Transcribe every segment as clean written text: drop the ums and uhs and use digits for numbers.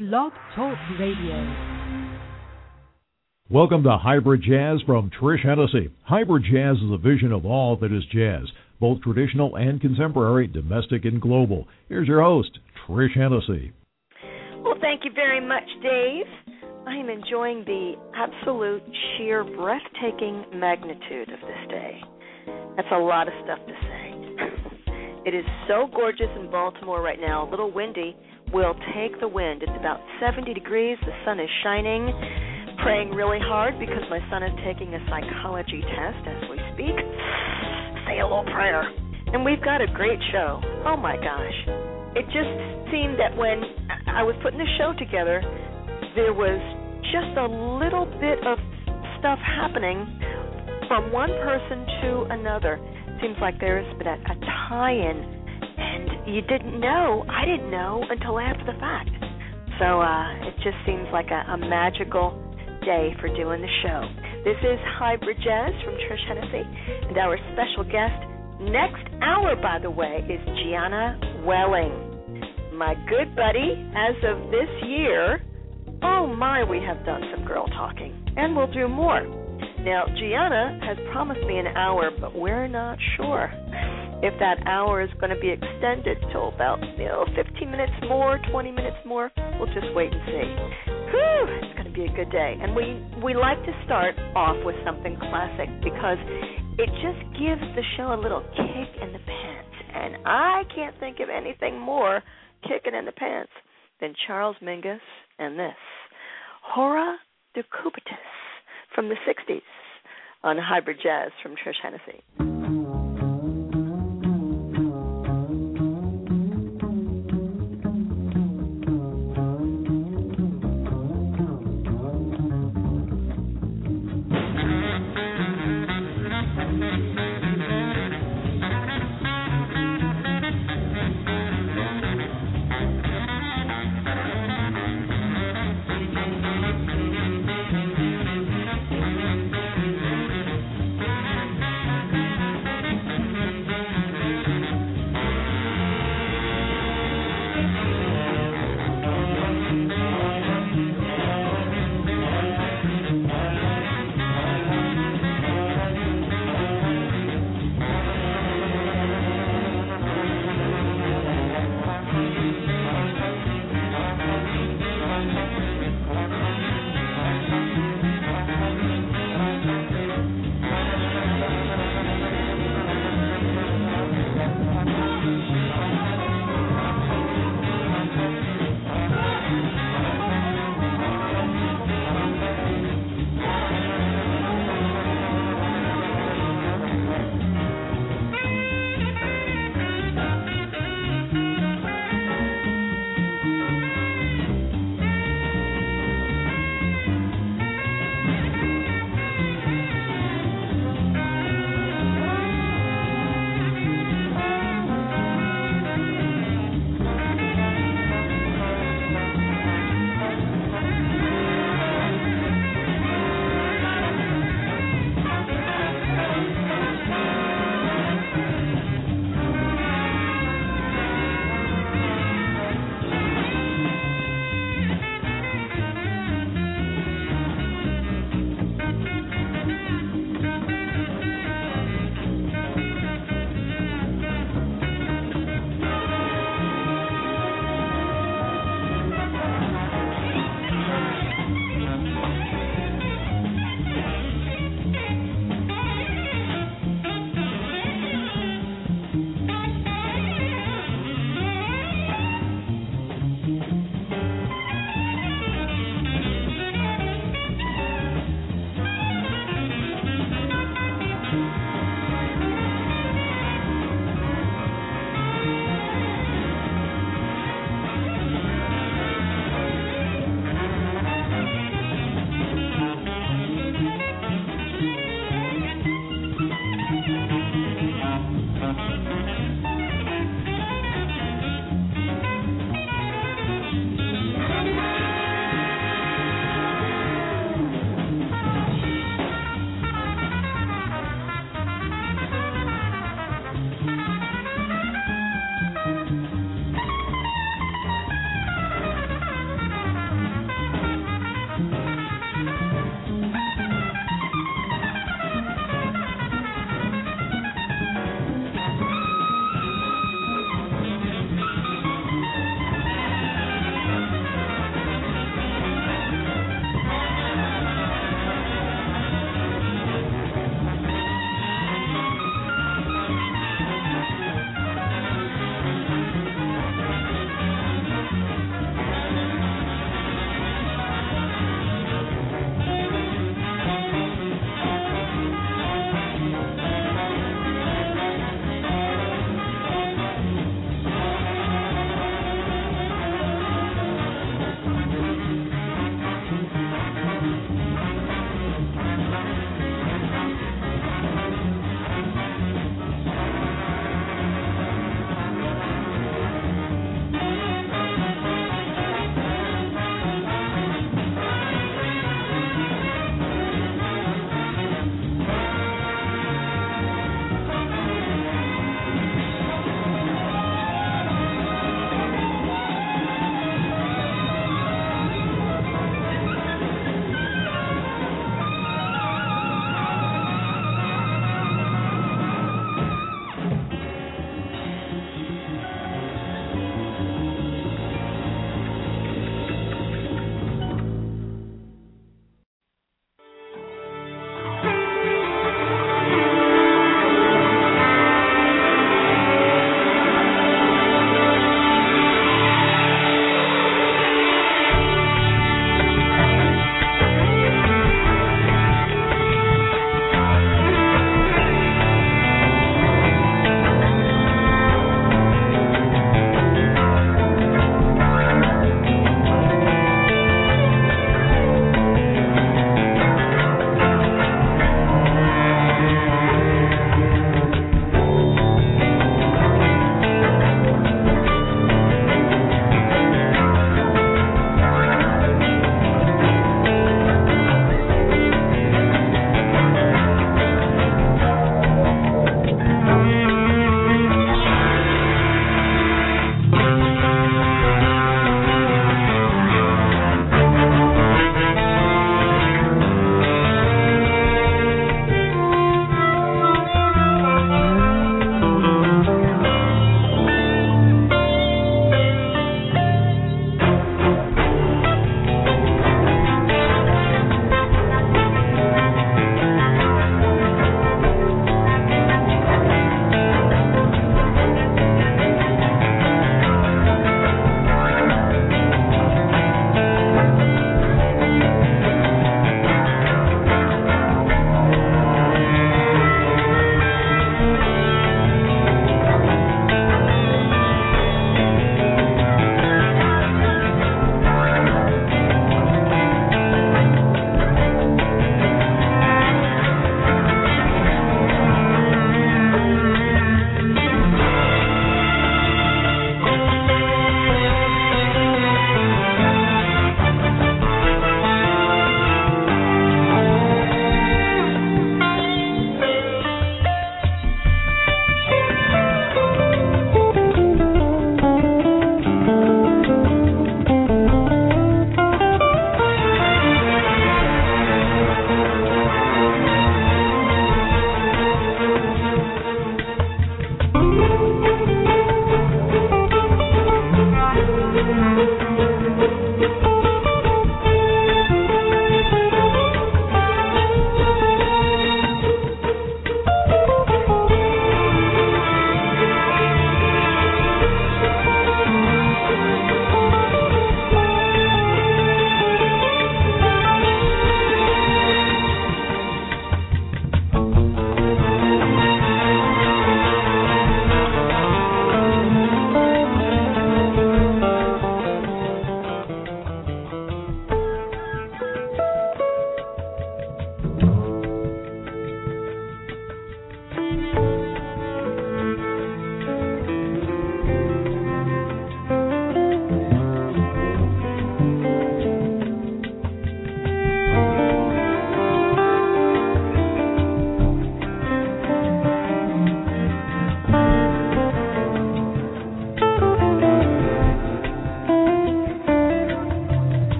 Blog Talk Radio. Welcome to Hybrid Jazz from Trish Hennessy. Hybrid Jazz is a vision of all that is jazz, both traditional and contemporary, domestic and global. Here's your host, Trish Hennessy. Well, thank you very much, Dave. I am enjoying the absolute, sheer, breathtaking magnitude of this day. That's a lot of stuff to say. It is so gorgeous in Baltimore right now, a little windy. We'll take the wind. It's about 70 degrees. The sun is shining. Praying really hard because my son is taking a psychology test as we speak. Say a little prayer. And we've got a great show. Oh, my gosh. It just seemed that when I was putting the show together, there was just a little bit of stuff happening from one person to another. Seems like there's been a tie-in, and you didn't know, I didn't know until after the fact. So it just seems like a magical day for doing the show. This is Hybrid Jazz from Trish Hennessy, and our special guest next hour, by the way, is Gianna Welling. My good buddy, as of this year, oh my, we have done some girl talking, and we'll do more. Now, Gianna has promised me an hour, but we're not sure if that hour is going to be extended till about 15 minutes more, 20 minutes more. We'll just wait and see. Whew, it's going to be a good day. And we like to start off with something classic because it just gives the show a little kick in the pants. And I can't think of anything more kicking in the pants than Charles Mingus and this. Hora de Cubitus from the 60s on Hybrid Jazz from Trish Hennessy.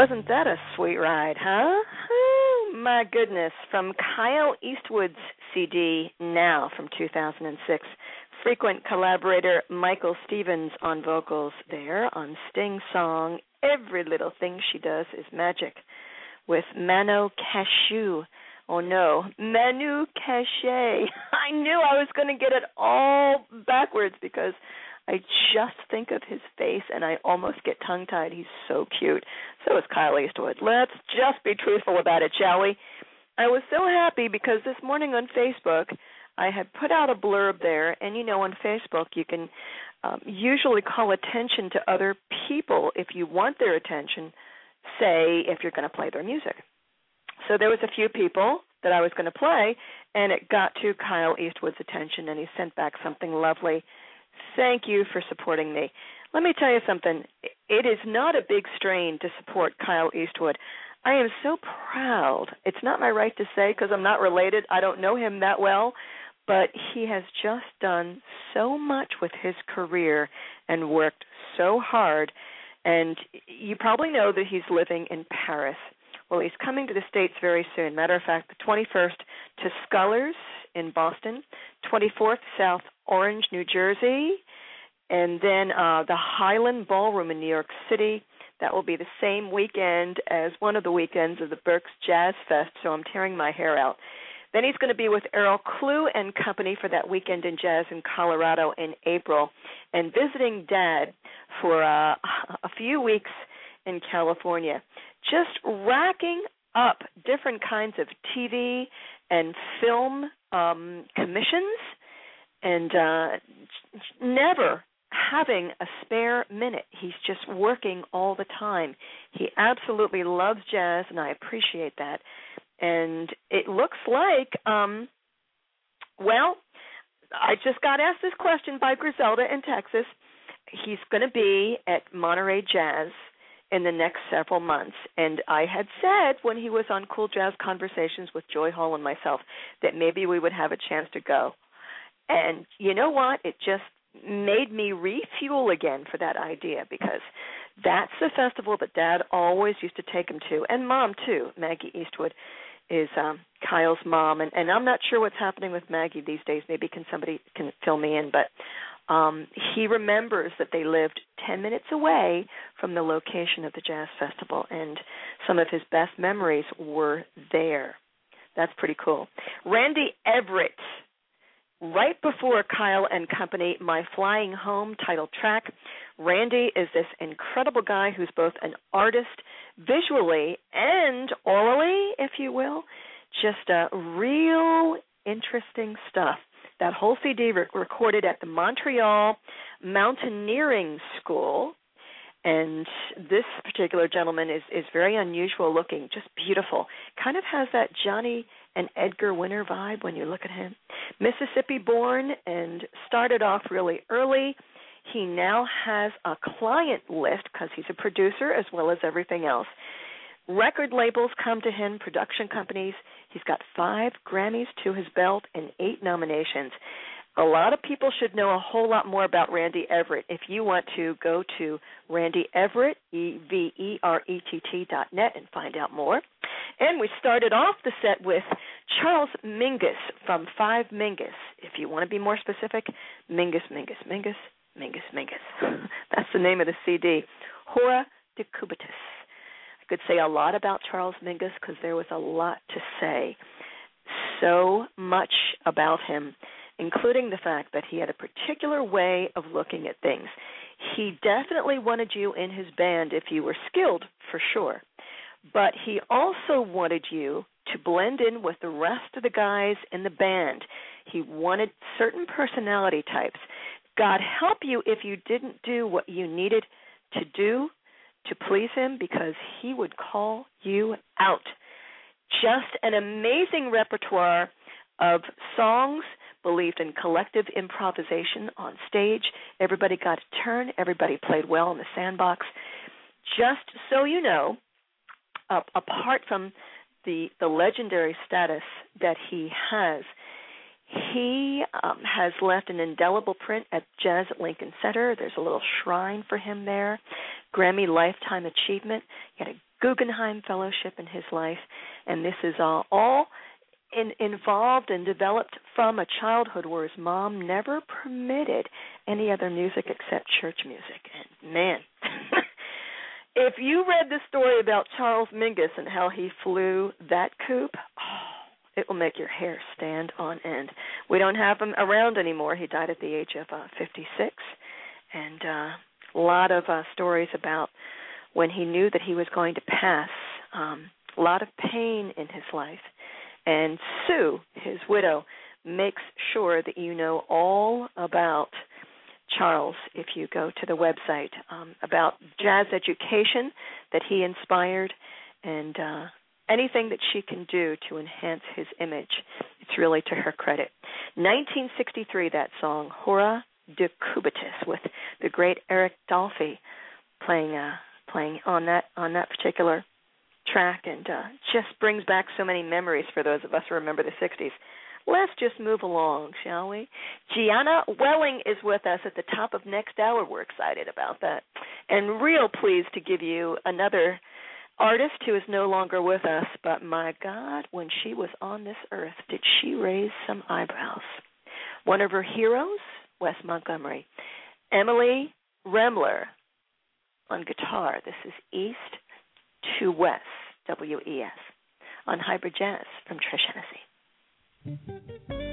Wasn't that a sweet ride, huh? Oh, my goodness. From Kyle Eastwood's CD, Now, from 2006. Frequent collaborator Michael Stevens on vocals there on Sting's song, Every Little Thing She Does Is Magic, with Mano Cashew. Oh, no, Manu Cachet. I knew I was going to get it all backwards because I just think of his face and I almost get tongue-tied. He's so cute. So is Kyle Eastwood. Let's just be truthful about it, shall we? I was so happy because this morning on Facebook, I had put out a blurb there, and you know on Facebook you can usually call attention to other people if you want their attention, say if you're going to play their music. So there was a few people that I was going to play, and it got to Kyle Eastwood's attention, and he sent back something lovely. Thank you for supporting me. Let me tell you something. It is not a big strain to support Kyle Eastwood. I am so proud. It's not my right to say because I'm not related. I don't know him that well, but he has just done so much with his career and worked so hard. And you probably know that he's living in Paris. Well, he's coming to the States very soon. Matter of fact, the 21st to Scullers in Boston, 24th South Orange, New Jersey, and then the Highland Ballroom in New York City. That will be the same weekend as one of the weekends of the Berks Jazz Fest, so I'm tearing my hair out. Then he's going to be with Errol Clue and company for that weekend in jazz in Colorado in April, and visiting Dad for a few weeks in California. Just racking up different kinds of TV and film commissions and never having a spare minute. He's just working all the time. He absolutely loves jazz, and I appreciate that. And it looks like, well, I just got asked this question by Griselda in Texas. He's going to be at Monterey Jazz in the next several months. And I had said when he was on Cool Jazz Conversations with Joy Hall and myself that maybe we would have a chance to go. And you know what? It just made me refuel again for that idea because that's the festival that Dad always used to take him to, and Mom too. Maggie Eastwood is Kyle's mom, and I'm not sure what's happening with Maggie these days. Maybe somebody can fill me in, but he remembers that they lived 10 minutes away from the location of the Jazz Festival, and some of his best memories were there. That's pretty cool. Randy Everett, right before Kyle and Company, My Flying Home title track. Randy is this incredible guy who's both an artist visually and orally, if you will. Just real interesting stuff. That whole CD recorded at the Montreal Mountaineering School. And this particular gentleman is very unusual looking, just beautiful. Kind of has that Johnny and Edgar Winter vibe when you look at him. Mississippi born and started off really early. He now has a client list because he's a producer as well as everything else. Record labels come to him, production companies. He's got 5 Grammys to his belt and 8 nominations. A lot of people should know a whole lot more about Randy Everett. If you want to, go to Randy Everett, EVERETT.net, and find out more. And we started off the set with Charles Mingus from 5 Mingus. If you want to be more specific, Mingus, Mingus, Mingus, Mingus, Mingus. That's the name of the CD. Hora de Cubitus. I could say a lot about Charles Mingus because there was a lot to say. So much about him, including the fact that he had a particular way of looking at things. He definitely wanted you in his band if you were skilled, for sure. But he also wanted you to blend in with the rest of the guys in the band. He wanted certain personality types. God help you if you didn't do what you needed to do to please him, because he would call you out. Just an amazing repertoire of songs, believed in collective improvisation on stage. Everybody got a turn. Everybody played well in the sandbox. Just so you know, apart from the legendary status that he has left an indelible print at Jazz at Lincoln Center. There's a little shrine for him there. Grammy Lifetime Achievement. He had a Guggenheim Fellowship in his life, and this is all involved and developed from a childhood where his mom never permitted any other music except church music. And man, if you read the story about Charles Mingus and how he flew that coupe, it will make your hair stand on end. We don't have him around anymore. He died at the age of 56, and a lot of stories about when he knew that he was going to pass, a lot of pain in his life. And Sue, his widow, makes sure that you know all about Charles if you go to the website, about jazz education that he inspired, and anything that she can do to enhance his image. It's really to her credit. 1963, that song, Hora de Cubitus, with the great Eric Dolphy playing on that particular track, and just brings back so many memories for those of us who remember the 60s. Let's just move along, shall we? Gianna Welling is with us at the top of next hour. We're excited about that. And real pleased to give you another artist who is no longer with us, but my God, when she was on this earth, did she raise some eyebrows. One of her heroes, Wes Montgomery. Emily Remler on guitar. This is East to West, WES, on Hybrid Jazz from Trish Hennessy.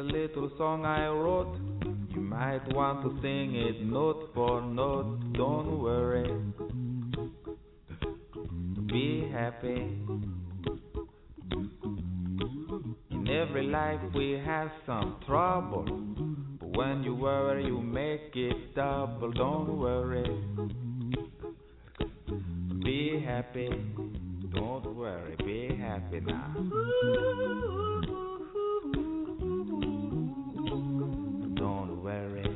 little song I wrote. You might want to sing it note for note. Don't worry, be happy. In every life we have some trouble, but when you worry you make it double. Don't worry, be happy. Don't worry, be happy now. Don't worry,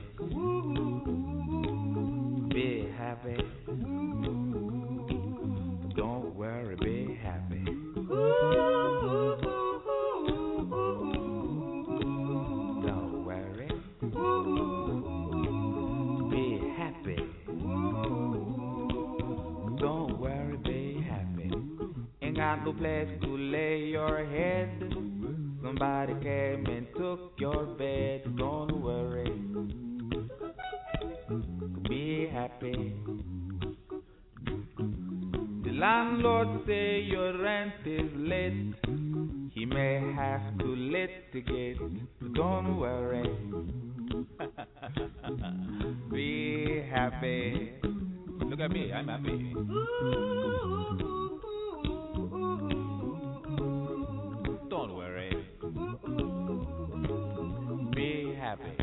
be happy. Don't worry, be happy. Don't worry, be happy. Don't worry, be happy. Ain't got no place to lay your head. Somebody came and took your bed. Don't worry, be happy. The landlord say your rent is late. He may have to litigate. Don't worry, be happy. Look at me, I'm happy. Don't worry, be happy.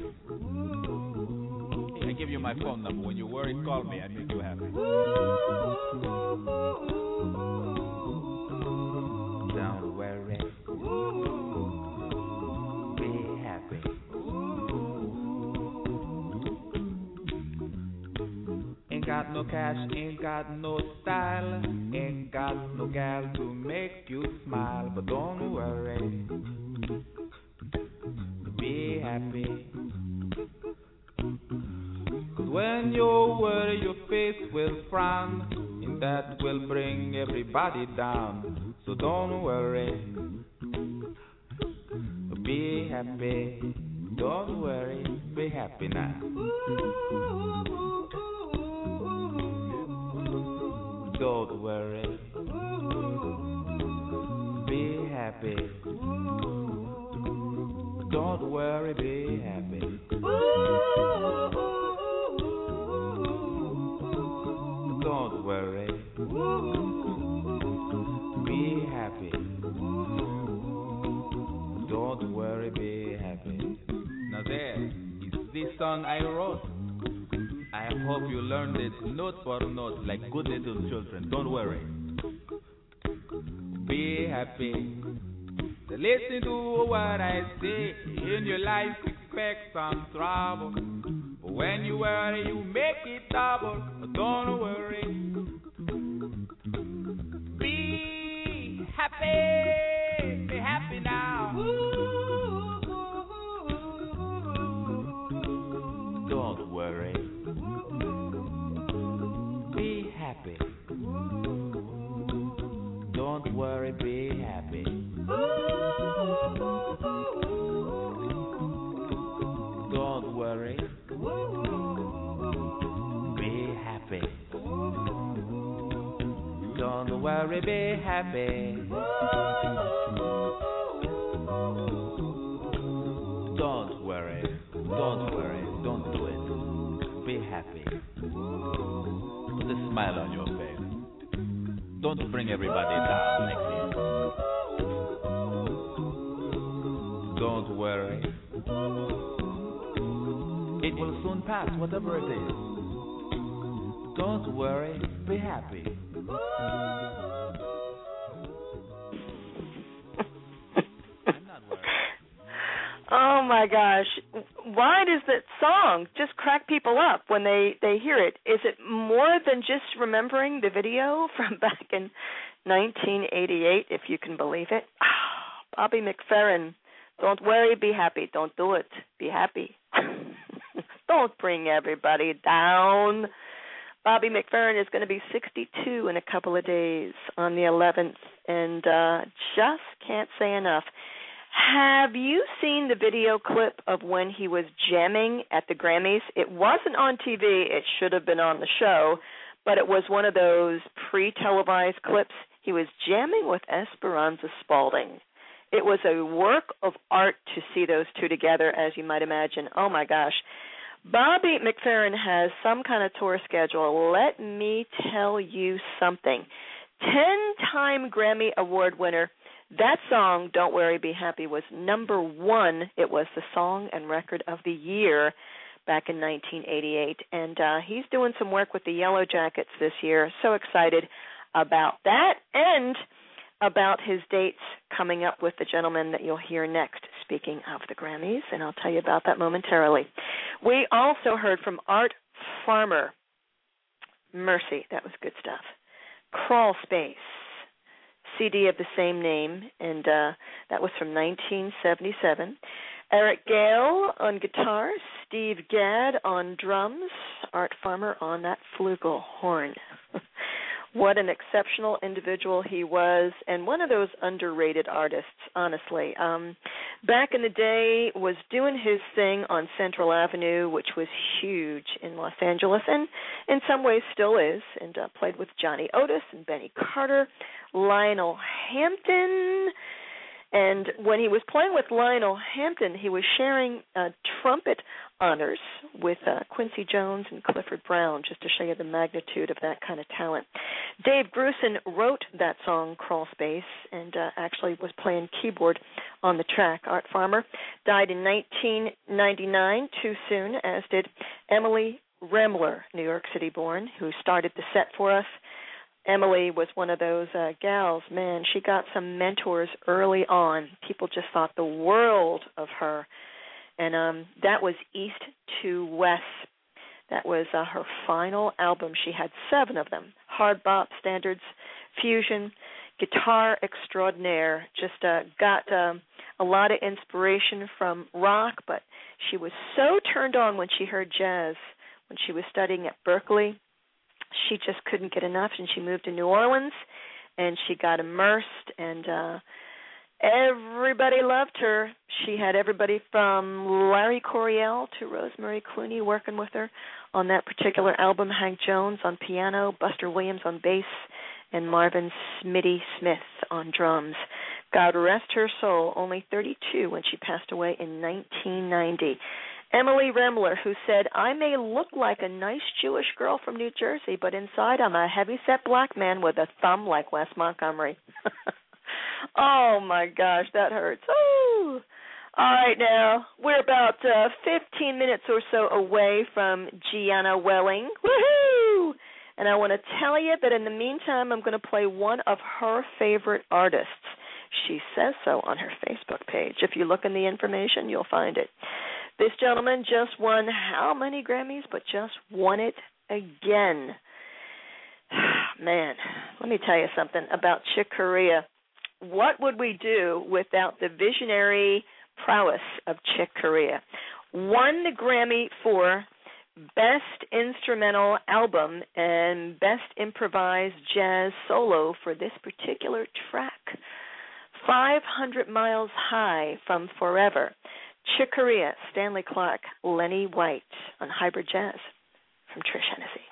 I give you my phone number. When you worry, call me. I make you happy. Don't worry, be happy. Ain't got no cash, ain't got no style, ain't got no gal to make you smile. But don't worry, be happy. When you worry, your face will frown, and that will bring everybody down. So don't worry, be happy. Don't worry, be happy now. Don't worry, be happy. Don't worry, be happy. Don't worry, be happy. Don't worry, be happy. Now there is this song I wrote. I hope you learned it note for note like good little children. Don't worry, be happy. Listen to what I say. In your life expect some trouble, but when you worry you make it double. Don't worry, be happy. Be happy now. Don't worry, be happy. Don't worry, be happy. Don't worry, be happy. Don't worry, be happy. Don't worry, don't do it. Be happy. Put a smile on your face. Don't bring everybody down like this. Don't worry, it will soon pass, whatever it is. Don't worry, be happy. I'm not worried. Oh my gosh. Why does that song just crack people up when they hear it? Is it more than just remembering the video from back in 1988, if you can believe it? Bobby McFerrin. Don't worry, be happy. Don't do it. Be happy. Don't bring everybody down. Bobby McFerrin is going to be 62 in a couple of days on the 11th, and just can't say enough. Have you seen the video clip of when he was jamming at the Grammys? It wasn't on TV. It should have been on the show, but it was one of those pre-televised clips. He was jamming with Esperanza Spalding. It was a work of art to see those two together, as you might imagine. Oh, my gosh. Bobby McFerrin has some kind of tour schedule. Let me tell you something. 10-time Grammy Award winner. That song, Don't Worry, Be Happy, was number one. It was the Song and Record of the Year back in 1988. And he's doing some work with the Yellow Jackets this year. So excited about that and about his dates coming up with the gentleman that you'll hear next, speaking of the Grammys, and I'll tell you about that momentarily. We also heard from Art Farmer. Mercy, that was good stuff. Crawl Space, CD of the same name, and that was from 1977. Eric Gale on guitar, Steve Gadd on drums, Art Farmer on that flugelhorn. What an exceptional individual he was, and one of those underrated artists, honestly. Back in the day, was doing his thing on Central Avenue, which was huge in Los Angeles, and in some ways still is, and played with Johnny Otis and Benny Carter, Lionel Hampton. And when he was playing with Lionel Hampton, he was sharing trumpet honors with Quincy Jones and Clifford Brown, just to show you the magnitude of that kind of talent. Dave Grusin wrote that song, Crawl Space, and actually was playing keyboard on the track. Art Farmer died in 1999, too soon, as did Emily Remler, New York City born, who started the set for us. Emily was one of those gals, man, she got some mentors early on. People just thought the world of her. And that was East to West. That was her final album. She had 7 of them. Hard bop, standards, fusion, guitar extraordinaire. Just got a lot of inspiration from rock, but she was so turned on when she heard jazz. When she was studying at Berkeley, she just couldn't get enough, and she moved to New Orleans, and she got immersed, and everybody loved her. She had everybody from Larry Coryell to Rosemary Clooney working with her on that particular album, Hank Jones on piano, Buster Williams on bass, and Marvin Smitty Smith on drums. God rest her soul, only 32 when she passed away in 1990. Emily Remler, who said, I may look like a nice Jewish girl from New Jersey, but inside I'm a heavy-set black man with a thumb like Wes Montgomery. Oh, my gosh, that hurts. Ooh. All right, now, we're about 15 minutes or so away from Gianna Welling. Woohoo! And I want to tell you that in the meantime, I'm going to play one of her favorite artists. She says so on her Facebook page. If you look in the information, you'll find it. This gentleman just won how many Grammys, but just won it again. Man, let me tell you something about Chick Corea. What would we do without the visionary prowess of Chick Corea? Won the Grammy for Best Instrumental Album and Best Improvised Jazz Solo for this particular track. 500 Miles High from Forever. Chick Corea, Stanley Clarke, Lenny White on Hybrid Jazz from Trish Hennessy.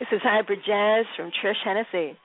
This is Hybrid Jazz from Trish Hennessy.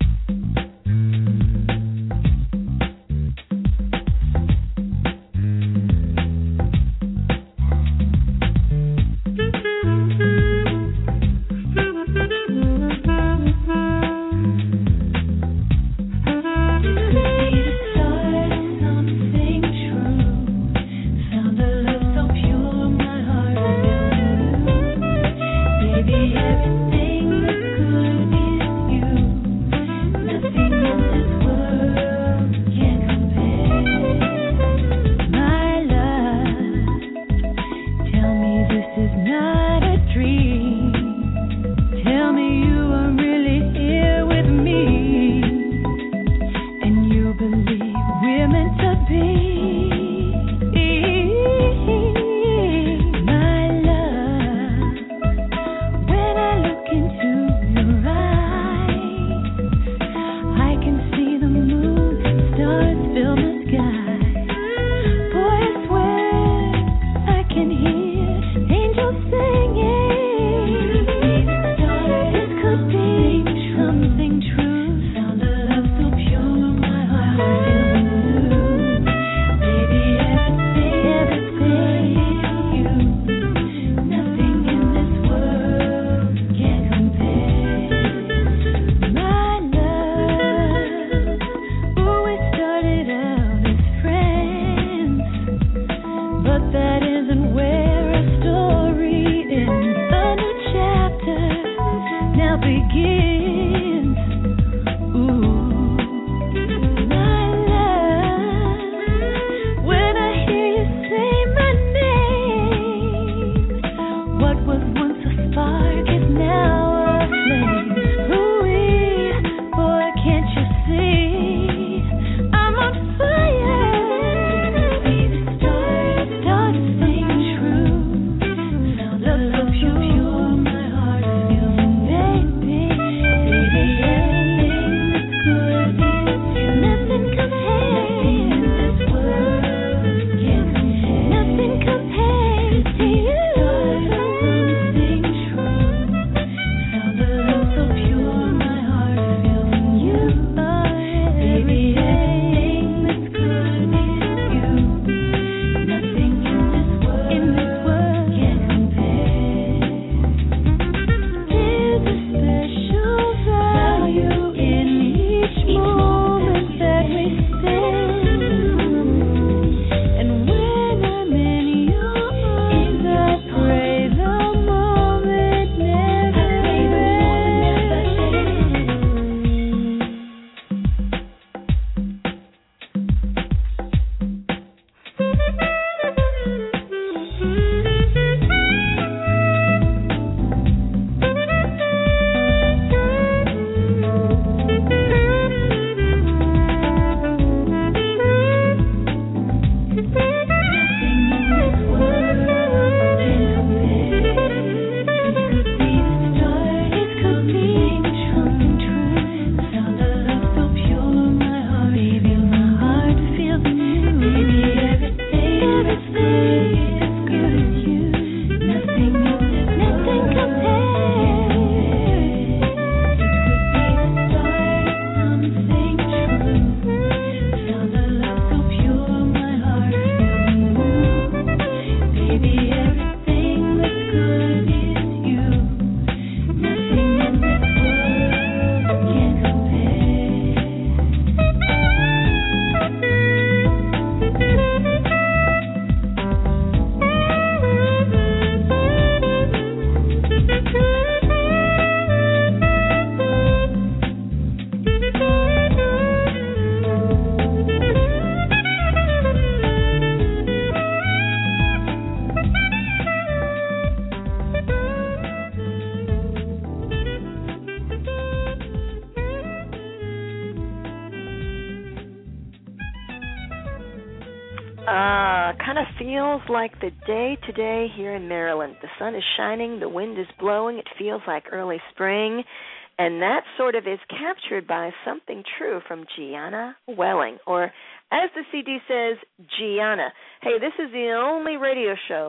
Kind of feels like the day today here in Maryland. The sun is shining, the wind is blowing, it feels like early spring, and that sort of is captured by Something True from Gianna Welling, or as the CD says, Gianna. Hey, this is the only radio show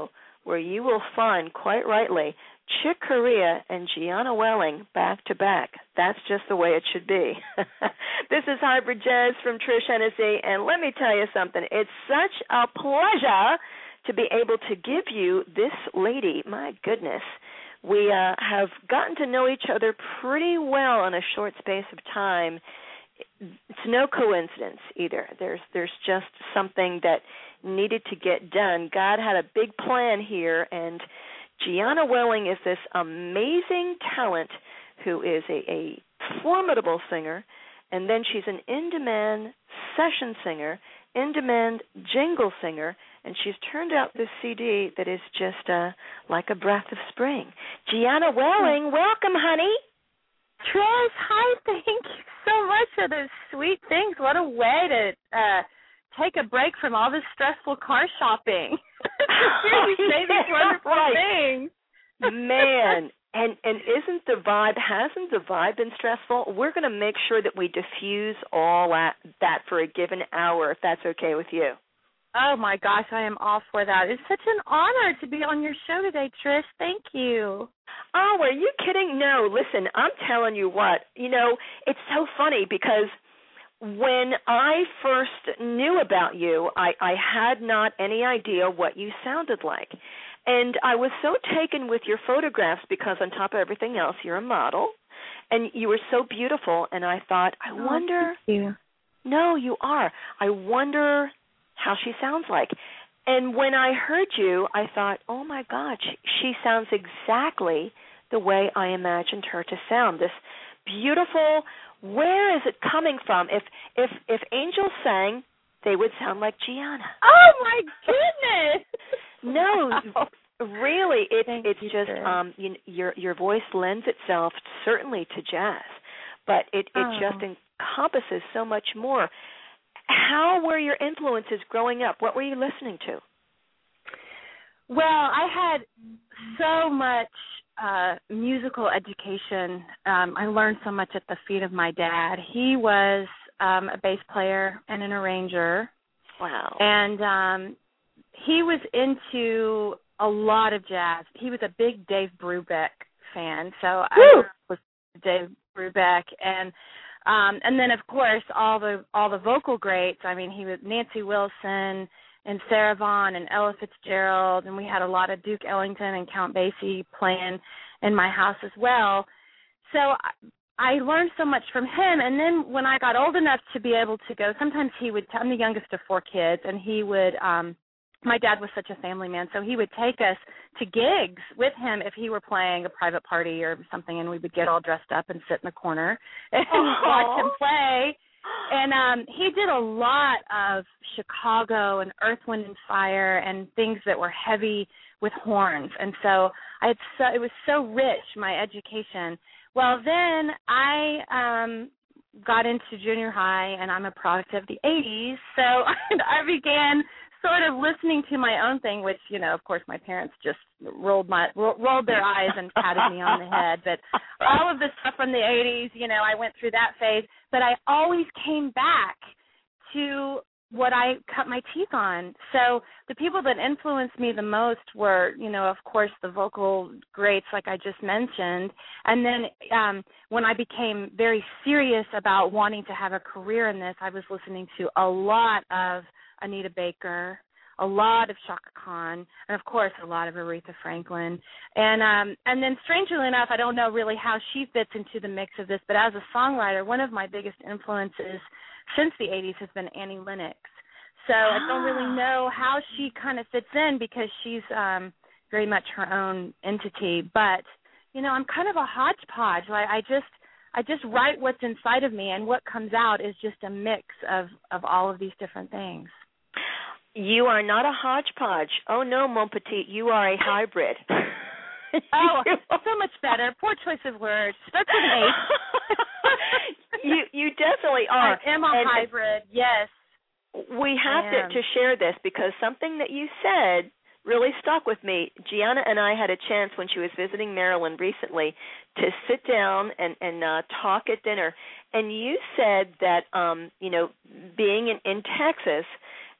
where you will find, quite rightly, Chick Corea and Gianna Welling back to back. That's just the way it should be. This is Hybrid Jazz from Trish Hennessy, and let me tell you something. It's such a pleasure to be able to give you this lady. My goodness. We have gotten to know each other pretty well in a short space of time. It's no coincidence either. There's just something that needed to get done. God had a big plan here, and Gianna Welling is this amazing talent who is a formidable singer, and then she's an in-demand session singer, in-demand jingle singer, and she's turned out this CD that is just like a breath of spring. Gianna Welling, welcome, honey. Trish, hi, thank you so much for those sweet things. What a way to take a break from all this stressful car shopping. You say these wonderful things. Man, and hasn't the vibe been stressful? We're going to make sure that we diffuse all that for a given hour, if that's okay with you. Oh, my gosh, I am all for that. It's such an honor to be on your show today, Trish. Thank you. Oh, are you kidding? No, listen, I'm telling you what. You know, it's so funny because when I first knew about you, I had not any idea what you sounded like. And I was so taken with your photographs because on top of everything else, you're a model. And you were so beautiful. And I thought, I wonder. Thank you. No, you are. I wonder how she sounds like. And when I heard you, I thought, oh, my God, she sounds exactly the way I imagined her to sound. This beautiful, where is it coming from? If angels sang, they would sound like Gianna. Oh, my goodness. No, wow. Really, it's you, just your voice lends itself certainly to jazz, but it just encompasses so much more. How were your influences growing up? What were you listening to? Well, I had so much musical education. I learned so much at the feet of my dad. He was a bass player and an arranger. Wow. And he was into a lot of jazz. He was a big Dave Brubeck fan, so I was Dave Brubeck, and then of course all the vocal greats. I mean, he was Nancy Wilson and Sarah Vaughan and Ella Fitzgerald, and we had a lot of Duke Ellington and Count Basie playing in my house as well. So I learned so much from him, and then when I got old enough to be able to go, sometimes he would. I'm the youngest of 4 kids, and he would. My dad was such a family man, so he would take us to gigs with him if he were playing a private party or something, and we would get all dressed up and sit in the corner and watch him play. And he did a lot of Chicago and Earth, Wind and Fire and things that were heavy with horns, and so it was so rich, my education. Well, then I got into junior high, and I'm a product of the 80s, so I began sort of listening to my own thing, which, you know, of course, my parents just rolled their eyes and patted me on the head. But all of the stuff from the 80s, you know, I went through that phase. But I always came back to what I cut my teeth on. So the people that influenced me the most were, you know, of course, the vocal greats like I just mentioned. And then when I became very serious about wanting to have a career in this, I was listening to a lot of Anita Baker, a lot of Chaka Khan, and of course a lot of Aretha Franklin. And then strangely enough, I don't know really how she fits into the mix of this, but as a songwriter, one of my biggest influences since the 80s has been Annie Lennox. So I don't really know how she kind of fits in because she's very much her own entity. But, you know, I'm kind of a hodgepodge. I just write what's inside of me, and what comes out is just a mix of all of these different things. You are not a hodgepodge. Oh, no, mon petit, you are a hybrid. Oh, so much better. Poor choice of words. That's an H. You definitely are. I am a hybrid, yes. We have to share this because something that you said really stuck with me. Gianna and I had a chance when she was visiting Maryland recently to sit down and talk at dinner. And you said that, you know, being in Texas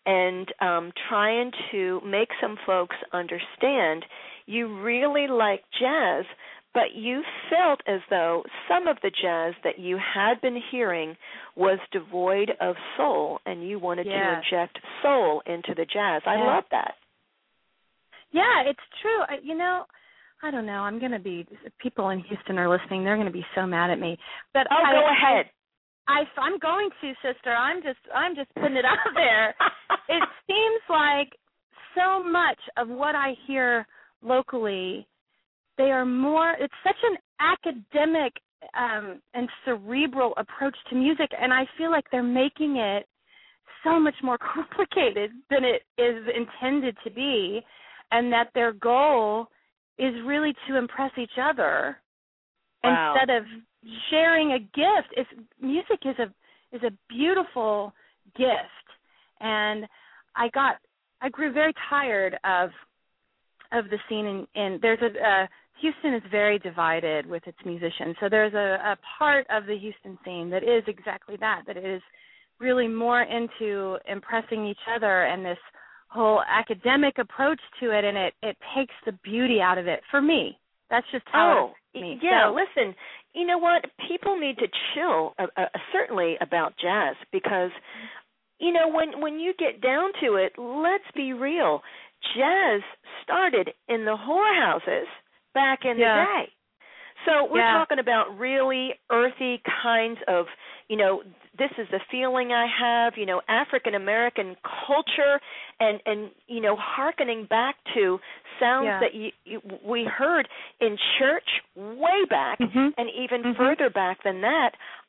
and trying to make some folks understand you really like jazz, but you felt as though some of the jazz that you had been hearing was devoid of soul, and you wanted to inject soul into the jazz. I love that. Yeah, it's true. I don't know. I'm going to be, people in Houston are listening. They're going to be so mad at me. But go ahead. I'm going to, sister. I'm just putting it out there. It seems like so much of what I hear locally, they are more, it's such an academic and cerebral approach to music, and I feel like they're making it so much more complicated than it is intended to be, and that their goal is really to impress each other instead of sharing a gift. Music is a beautiful gift, and I grew very tired of the scene, and there's Houston is very divided with its musicians. So there's a part of the Houston scene that is exactly that it is really more into impressing each other and this whole academic approach to it, and it takes the beauty out of it for me. That's just how it is. Yeah, so, listen, you know what? People need to chill, certainly about jazz, because, when you get down to it, let's be real. Jazz started in the whorehouses back in the day. So we're talking about really earthy kinds of, this is the feeling I have, African-American culture and hearkening back to sounds that we heard in church way back and even further back than that,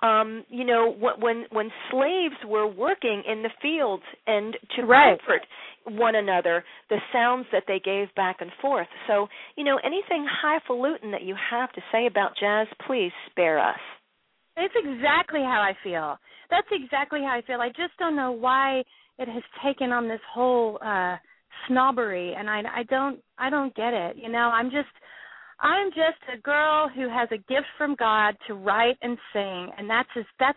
when slaves were working in the fields and to comfort one another, the sounds that they gave back and forth. So, anything highfalutin that you have to say about jazz, please spare us. It's exactly how I feel. That's exactly how I feel. I just don't know why it has taken on this whole snobbery, and I don't get it. I'm just a girl who has a gift from God to write and sing, and that's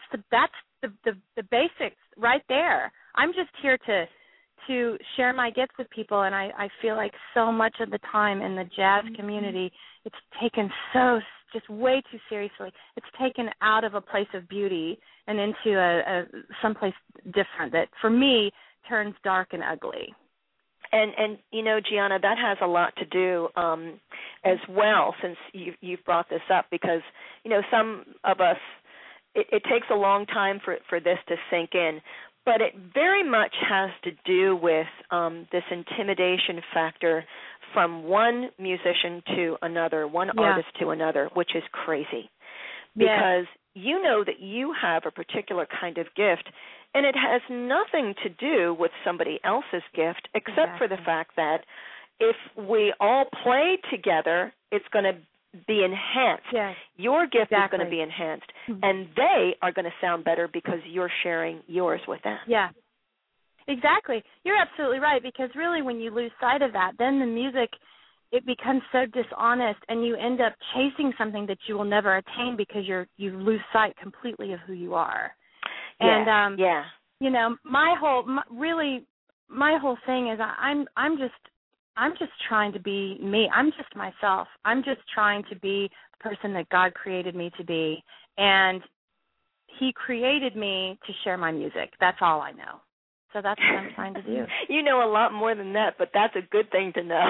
the basics right there. I'm just here to share my gifts with people, and I feel like so much of the time in the jazz community, it's taken just way too seriously. It's taken out of a place of beauty and into a someplace different that, for me, turns dark and ugly. And Gianna, that has a lot to do as well, since you've brought this up, because, some of us, it takes a long time for this to sink in. But it very much has to do with this intimidation factor from one musician to another, one artist to another, which is crazy. Because you know that you have a particular kind of gift, and it has nothing to do with somebody else's gift, except for the fact that if we all play together, it's going to be enhanced. Yes. Your gift is going to be enhanced, and they are going to sound better because you're sharing yours with them. Yeah, exactly. You're absolutely right, because really when you lose sight of that, then the music, it becomes so dishonest, and you end up chasing something that you will never attain because you lose sight completely of who you are. And my whole thing is I'm just trying to be me. I'm just myself. I'm just trying to be the person that God created me to be. And He created me to share my music. That's all I know. So that's what I'm trying to do. You know a lot more than that, but that's a good thing to know.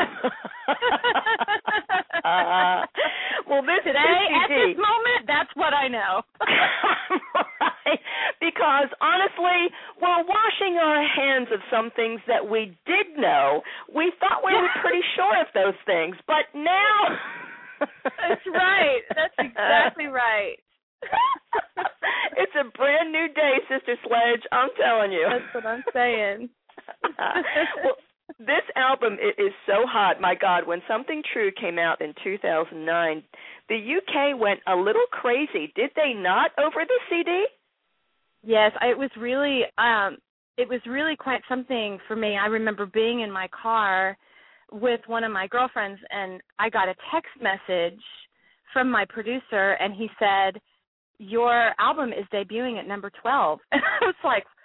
Well, at this moment, that's what I know. Right. Because honestly, we're washing our hands of some things that we did know. We thought we were pretty sure of those things, but now... That's right. That's exactly right. It's a brand new day, Sister Sledge. I'm telling you. That's what I'm saying. Well, this album is so hot. My God, when Something True came out in 2009, the UK went a little crazy. Did they not, over the CD? Yes, it was really quite something for me. I remember being in my car with one of my girlfriends, and I got a text message from my producer, and he said, "Your album is debuting at number 12." And I was like,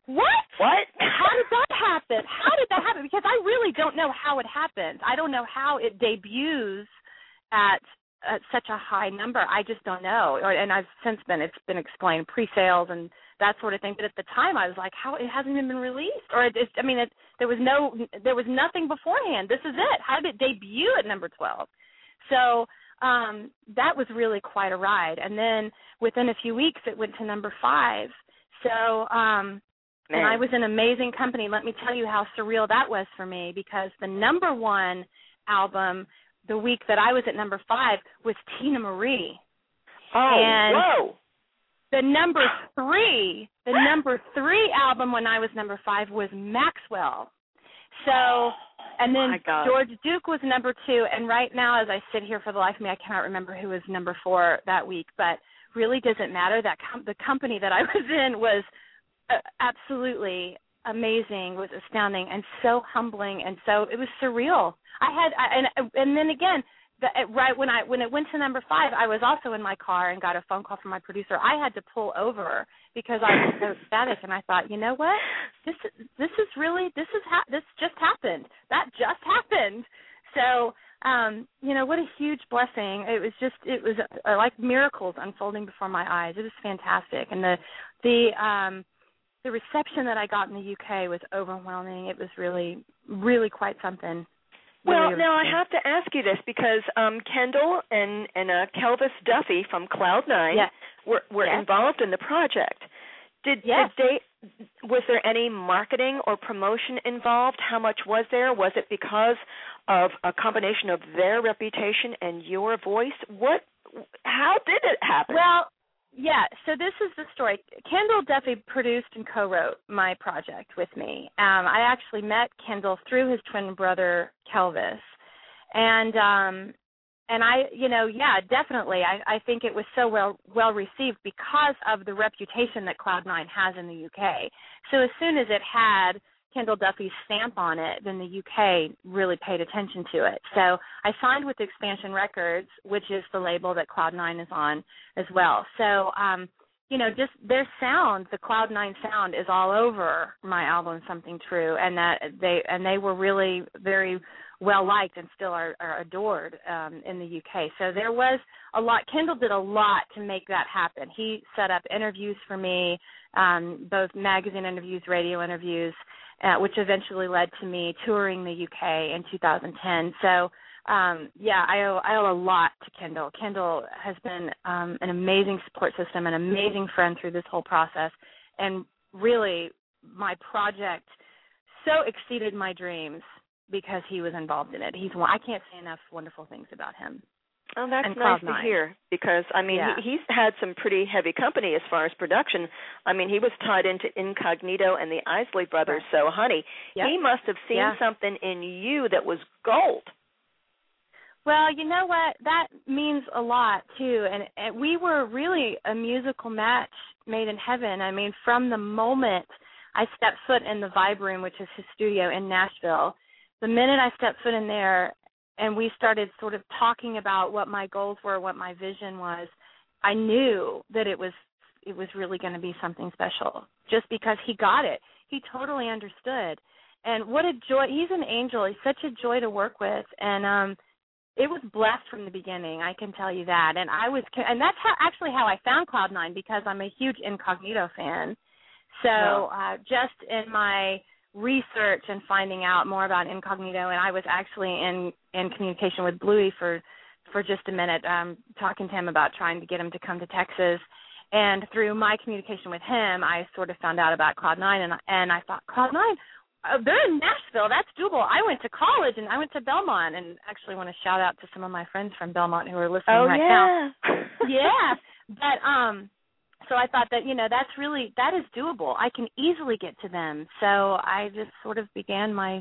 What? What? How did that happen? Because I really don't know how it happened. I don't know how it debuts at such a high number. I just don't know. And it's been explained, pre-sales and that sort of thing. But at the time, I was like, how it hasn't even been released? There was nothing beforehand. This is it. How did it debut at number 12? So that was really quite a ride. And then within a few weeks, it went to number 5. So, and I was in amazing company. Let me tell you how surreal that was for me, because the number 1 album the week that I was at number 5 was Tina Marie. Oh, and whoa. The number 3 album when I was number 5 was Maxwell. So, and then George Duke was number 2. And right now, as I sit here for the life of me, I cannot remember who was number 4 that week. But really doesn't matter. That the company that I was in was absolutely amazing, was astounding, and so humbling, and so it was surreal. And then again, right when it went to number 5, I was also in my car and got a phone call from my producer. I had to pull over because I was so ecstatic, and I thought, you know what, this just happened. That just happened. So, what a huge blessing. It was like miracles unfolding before my eyes. It was fantastic, and the reception that I got in the UK was overwhelming. It was really, really quite something. Well, now I have to ask you this, because Kendall and Kelvis Duffy from Cloud9 were involved in the project. Was there any marketing or promotion involved? How much was there? Was it because of a combination of their reputation and your voice? How did it happen? Well, yeah, so this is the story. Kendall Duffy produced and co-wrote my project with me. I actually met Kendall through his twin brother, Kelvis. And I, definitely. I think it was so well received because of the reputation that Cloud9 has in the UK. So as soon as it had Kendall Duffy's stamp on it, then the UK really paid attention to it. So I signed with Expansion Records, which is the label that Cloud9 is on as well. So, just their sound, the Cloud9 sound, is all over my album, Something True, and they were really very well liked and still are adored in the UK. So there was a lot. Kendall did a lot to make that happen. He set up interviews for me, both magazine interviews, radio interviews, which eventually led to me touring the UK in 2010. So, I owe a lot to Kendall. Kendall has been an amazing support system, an amazing friend through this whole process, and really my project so exceeded my dreams because he was involved in it. I can't say enough wonderful things about him. Oh, that's nice to hear, because, he's had some pretty heavy company as far as production. He was tied into Incognito and the Isley Brothers, so, honey, he must have seen something in you that was gold. Well, you know what? That means a lot, too, and we were really a musical match made in heaven. From the moment I stepped foot in the Vibe Room, which is his studio in Nashville, the minute I stepped foot in there, and we started sort of talking about what my goals were, what my vision was, I knew that it was really going to be something special, just because he got it. He totally understood. And what a joy. He's an angel. He's such a joy to work with. And it was blessed from the beginning, I can tell you that. And that's actually how I found Cloud9, because I'm a huge Incognito fan. So just in my research and finding out more about Incognito, and I was actually in communication with Bluey for just a minute, talking to him about trying to get him to come to Texas. And through my communication with him, I sort of found out about Cloud9, and I thought, Cloud9, they're in Nashville. That's doable. I went to college, and I went to Belmont, and actually want to shout out to some of my friends from Belmont who are listening now. Yeah. But so I thought that, that is doable. I can easily get to them. So I just sort of began my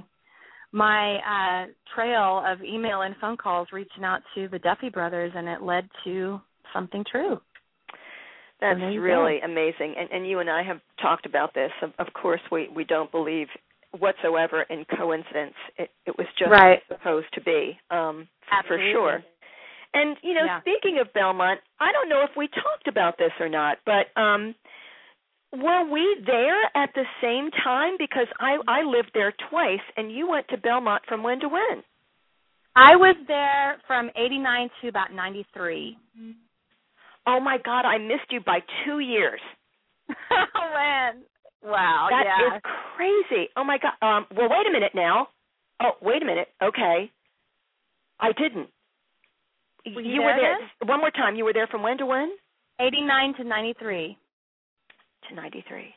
trail of email and phone calls reaching out to the Duffy brothers, and it led to Something True. That's really amazing. And you and I have talked about this. Of course, we don't believe whatsoever in coincidence. It was just supposed to be, for sure. And, speaking of Belmont, I don't know if we talked about this or not, but Were we there at the same time? Because I lived there twice, and you went to Belmont from when to when? I was there from 89 to about 93. Oh, my God, I missed you by 2 years. Oh, man. Wow, That is crazy. Oh, my God. Well, wait a minute now. Oh, wait a minute. Okay. I didn't. You were there? One more time. You were there from when to when? 89 to 93. To 93.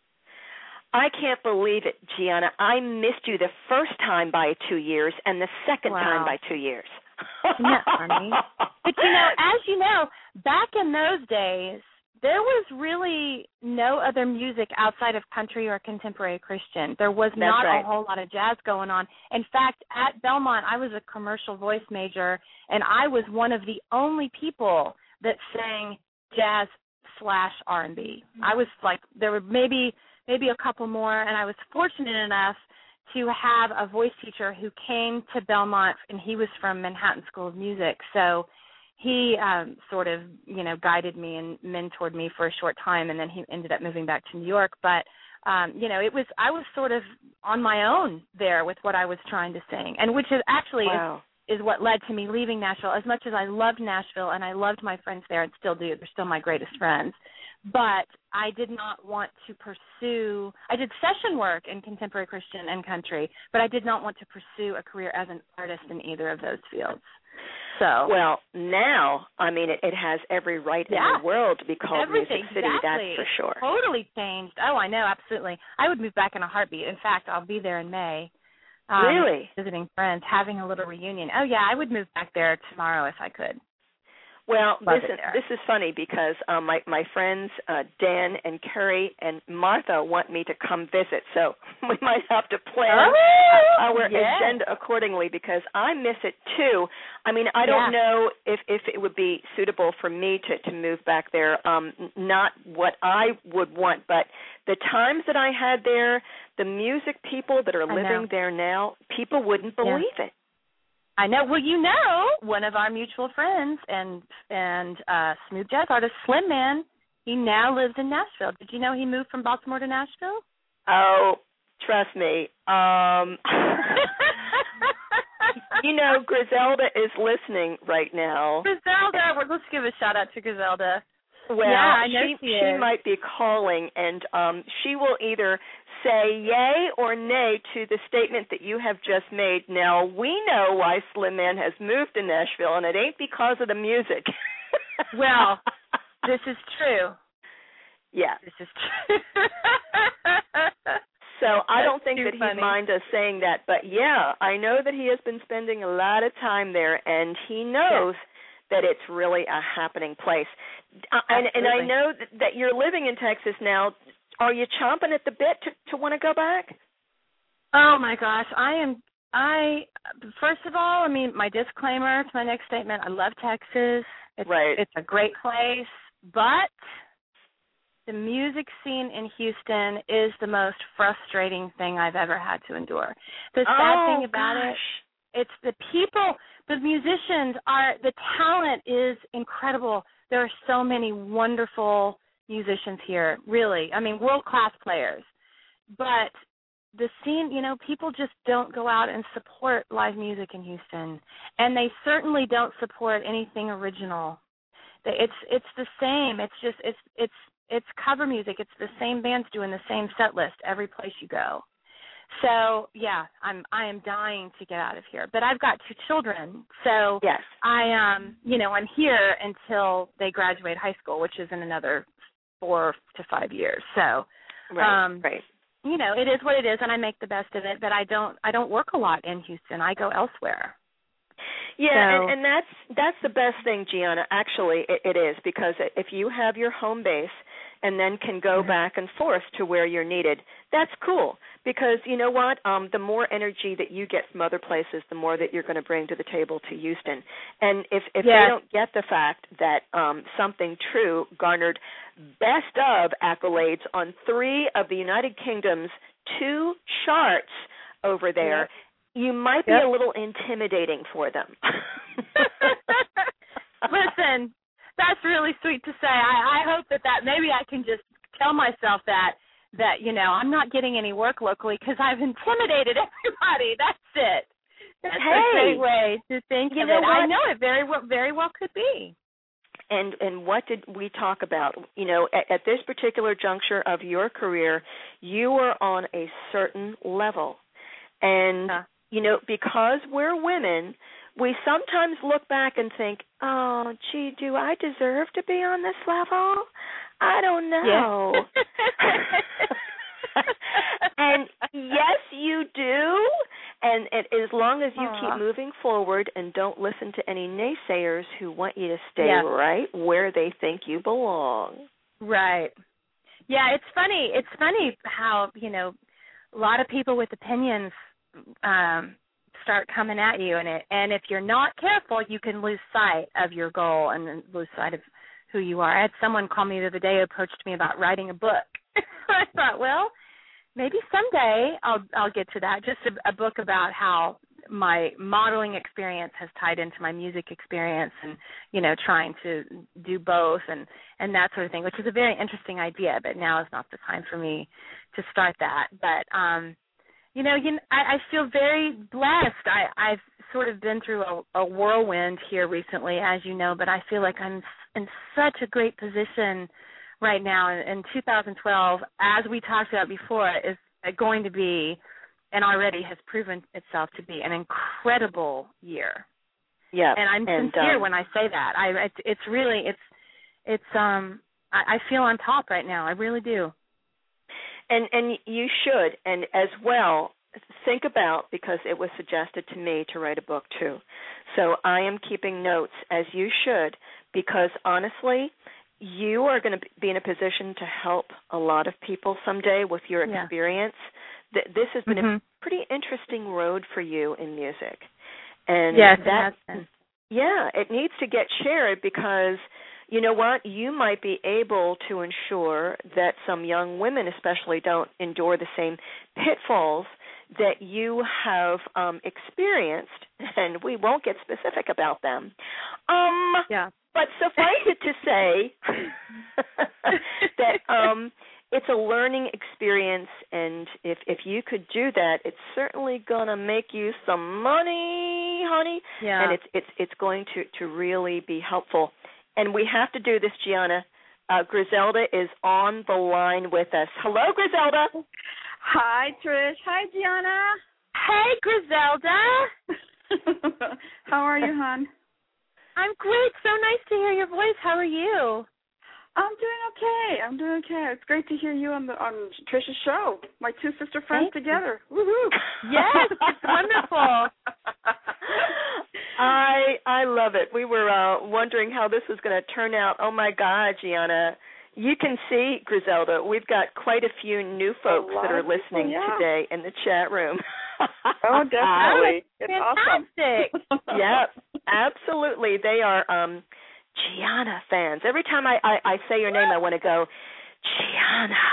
I can't believe it, Gianna. I missed you the first time by 2 years and the second time by 2 years. Isn't that funny? But, as you know, back in those days, there was really no other music outside of country or contemporary Christian. There was not a whole lot of jazz going on. In fact, at Belmont, I was a commercial voice major, and I was one of the only people that sang jazz/R&B. I was like, there were maybe a couple more, and I was fortunate enough to have a voice teacher who came to Belmont, and he was from Manhattan School of Music. So he sort of, guided me and mentored me for a short time, and then he ended up moving back to New York. But, I was sort of on my own there with what I was trying to sing, and which is actually is what led to me leaving Nashville. As much as I loved Nashville and I loved my friends there and still do, they're still my greatest friends. But I did not want to pursue – I did session work in contemporary Christian and country, but I did not want to pursue a career as an artist in either of those fields. So well, now, I mean, it has every right in the world to be called Music City, that's for sure. Totally changed. Oh, I know, absolutely. I would move back in a heartbeat. In fact, I'll be there in May. Really? Visiting friends, having a little reunion. Oh, yeah, I would move back there tomorrow if I could. Well, this is funny because my friends Dan and Carrie and Martha want me to come visit, so we might have to plan our agenda accordingly because I miss it too. I mean, I don't know if it would be suitable for me to move back there. Not what I would want, but the times that I had there, the music people that are living there now, people wouldn't believe it. I know. Well, one of our mutual friends and smooth jazz artist, Slim Man, he now lives in Nashville. Did you know he moved from Baltimore to Nashville? Oh, trust me. Griselda is listening right now. Griselda, let's give a shout out to Griselda. Well, I know she might be calling, and she will either say yay or nay to the statement that you have just made. Now, we know why Slim Man has moved to Nashville, and it ain't because of the music. Well, this is true. Yeah. This is true. So I don't think that he'd mind us saying that, but yeah, I know that he has been spending a lot of time there, and he knows that it's really a happening place. And I know that you're living in Texas now. Are you chomping at the bit to want to go back? Oh, my gosh. First of all, my disclaimer to my next statement, I love Texas. It's a great place, but the music scene in Houston is the most frustrating thing I've ever had to endure. The sad thing about it, it's the people, the musicians the talent is incredible. There are so many wonderful musicians here, really. World-class players. But the scene, people just don't go out and support live music in Houston. And they certainly don't support anything original. It's the same. It's just, it's cover music. It's the same bands doing the same set list every place you go. So, yeah, I am dying to get out of here. But I've got 2 children, so I'm here until they graduate high school, which is in another 4 to 5 years. So, it is what it is, and I make the best of it. But I don't work a lot in Houston. I go elsewhere. Yeah, so, and that's the best thing, Gianna. Actually, it is, because if you have your home base and then can go back and forth to where you're needed, that's cool. Because you know what? The more energy that you get from other places, the more that you're going to bring to the table to Houston. And if they don't get the fact that Something True garnered best of accolades on 3 of the United Kingdom's 2 charts over there, you might be a little intimidating for them. Listen, that's really sweet to say. I hope that maybe I can just tell myself that I'm not getting any work locally because I've intimidated everybody. That's it. That's a great way to think of it. I know it very well could be. And what did we talk about? At this particular juncture of your career, you were on a certain level. And, because we're women, we sometimes look back and think, oh, gee, do I deserve to be on this level? I don't know. Yeah. And yes, you do. And as long as you keep moving forward and don't listen to any naysayers who want you to stay right where they think you belong. Right. Yeah, it's funny. It's funny how, a lot of people with opinions start coming at you, and if you're not careful, you can lose sight of your goal and lose sight of who you are. I had someone call me the other day who approached me about writing a book. I thought, well, maybe someday I'll get to that. Just a book about how my modeling experience has tied into my music experience, and trying to do both and that sort of thing, which is a very interesting idea. But now is not the time for me to start that. But I feel very blessed. I've sort of been through a whirlwind here recently, as you know, but I feel like I'm in such a great position right now. In 2012, as we talked about before, is going to be, and already has proven itself to be, an incredible year. Yeah, and I'm sincere when I say that. I feel on top right now. I really do. And you should, and as well, think about, because it was suggested to me to write a book too. So I am keeping notes, as you should, because honestly, you are going to be in a position to help a lot of people someday with your experience. This has been a pretty interesting road for you in music. And yes, it has been. Yeah, it needs to get shared, because you know what? You might be able to ensure that some young women especially don't endure the same pitfalls that you have experienced, and we won't get specific about them. But suffice it to say that it's a learning experience, and if you could do that, it's certainly going to make you some money, honey. Yeah. And it's going to really be helpful. And we have to do this, Gianna. Griselda is on the line with us. Hello, Griselda. Hi, Trish. Hi, Gianna. Hey, Griselda. How are you, hon? I'm great. So nice to hear your voice. How are you? I'm doing okay. It's great to hear you on Trish's show. My two sister friends together. Woohoo! Yes, it's wonderful. I love it. We were wondering how this was going to turn out. Oh my God, Gianna. You can see, Griselda, we've got quite a few new folks that are listening today in the chat room. Oh, definitely. It's fantastic. Awesome. Yeah, absolutely. They are Gianna fans. Every time I say your name, I want to go, Gianna.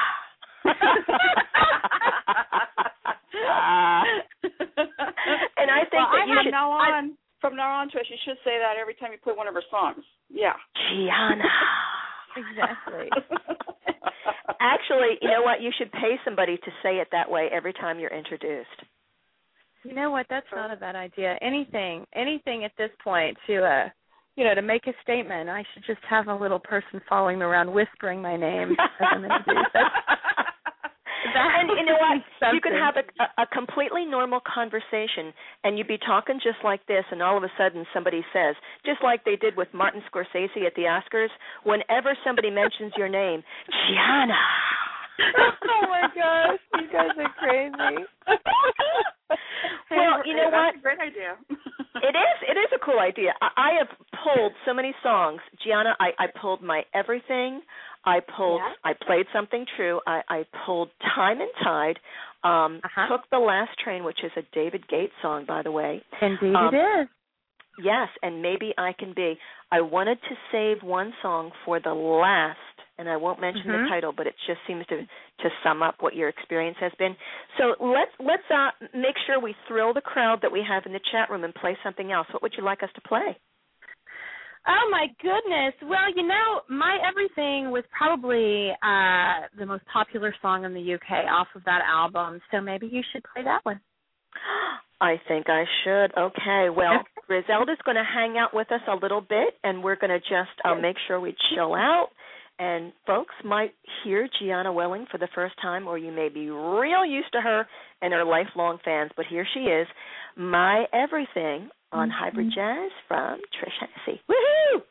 And I think from now on, Trish, you should say that every time you play one of her songs. Yeah. Gianna. Exactly. Actually, you know what? You should pay somebody to say it that way every time you're introduced. You know what? That's not a bad idea. Anything at this point to make a statement. I should just have a little person following me around whispering my name as I'm introduced. And you know what? You could have a completely normal conversation, and you'd be talking just like this, and all of a sudden somebody says, just like they did with Martin Scorsese at the Oscars, whenever somebody mentions your name, Gianna. Oh, my gosh. You guys are crazy. Well, you know what? That's a great idea. It is a cool idea. I have pulled so many songs. Gianna, I pulled My Everything. I played Something True. I pulled Time and Tide. Took the Last Train, which is a David Gates song, by the way. Indeed it is. Yes, and Maybe I Can Be. I wanted to save one song for the last, and I won't mention the title, but it just seems to sum up what your experience has been. So let's make sure we thrill the crowd that we have in the chat room and play something else. What would you like us to play? Oh, my goodness. Well, My Everything was probably the most popular song in the UK off of that album, so maybe you should play that one. I think I should. Okay, well, Griselda's going to hang out with us a little bit, and we're going to just make sure we chill out. And folks might hear Gianna Welling for the first time, or you may be real used to her and are lifelong fans, but here she is, My Everything on Hybrid Jazz from Trish Hennessy. Woohoo!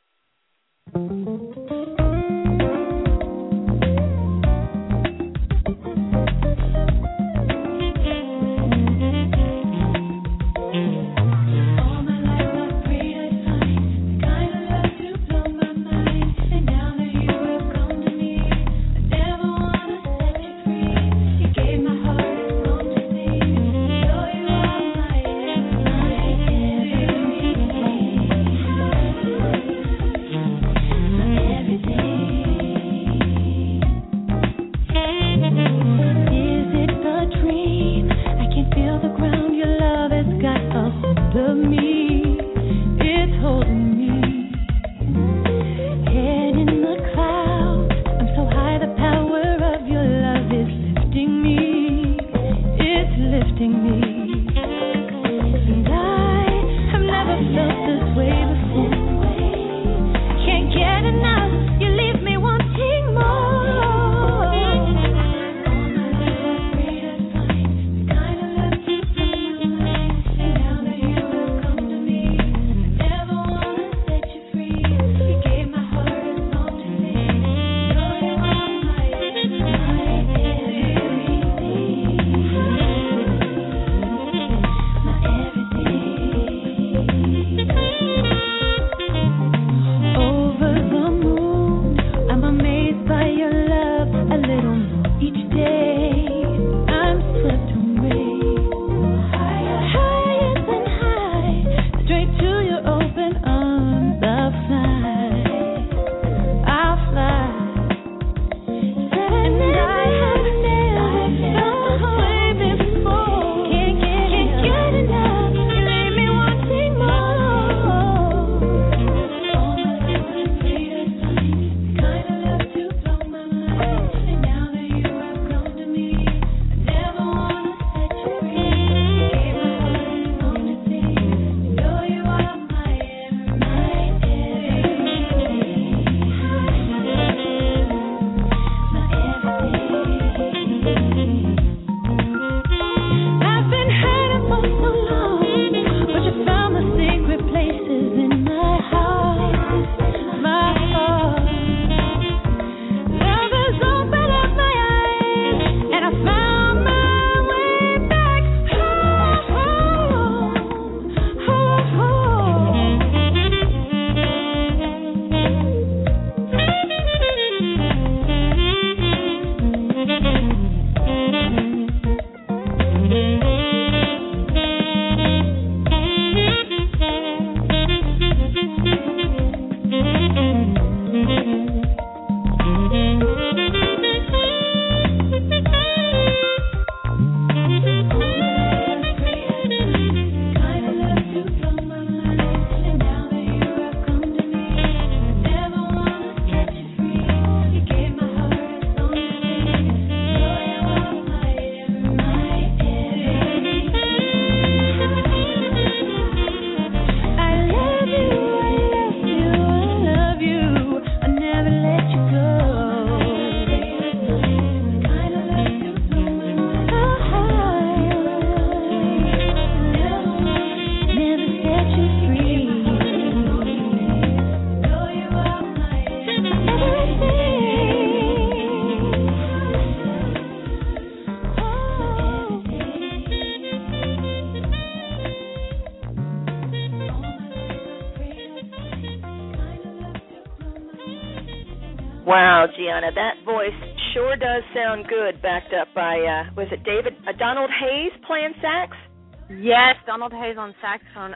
Wow, Gianna, that voice sure does sound good, backed up by, was it Donald Hayes playing sax? Yes, Donald Hayes on saxophone.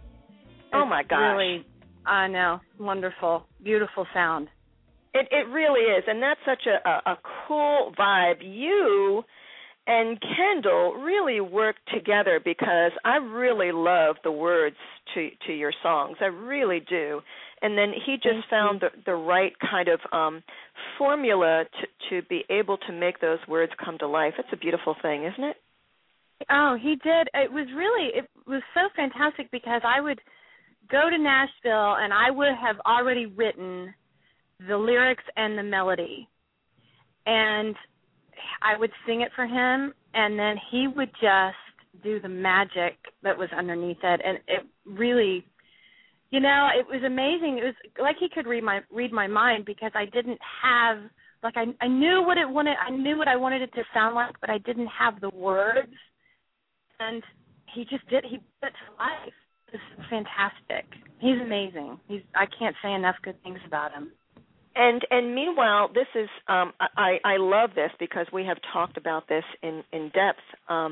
Oh my gosh. Really, I know, wonderful, beautiful sound. It really is, and that's such a cool vibe. You and Kendall really work together, because I really love the words to your songs. I really do. And then he just found the right kind of formula to be able to make those words come to life. It's a beautiful thing, isn't it? Oh, he did. It was so fantastic, because I would go to Nashville and I would have already written the lyrics and the melody. And I would sing it for him, and then he would just do the magic that was underneath it. And it really, it was amazing. It was like he could read my mind, because I didn't have, like, I knew what I wanted it to sound like, but I didn't have the words. And he just did. He put it to life. It's fantastic. He's amazing. I can't say enough good things about him. And meanwhile, this is I love this, because we have talked about this in depth.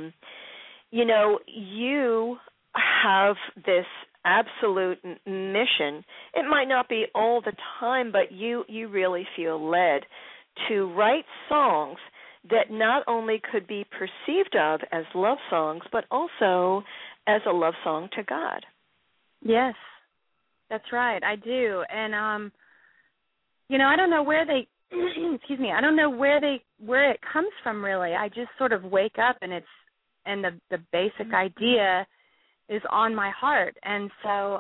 You have this absolute mission. It might not be all the time, but you really feel led to write songs that not only could be perceived of as love songs, but also as a love song to God. Yes, that's right. I do. And, I don't know where they, excuse me, I don't know where it comes from, really. I just sort of wake up, and the basic idea is on my heart. And so,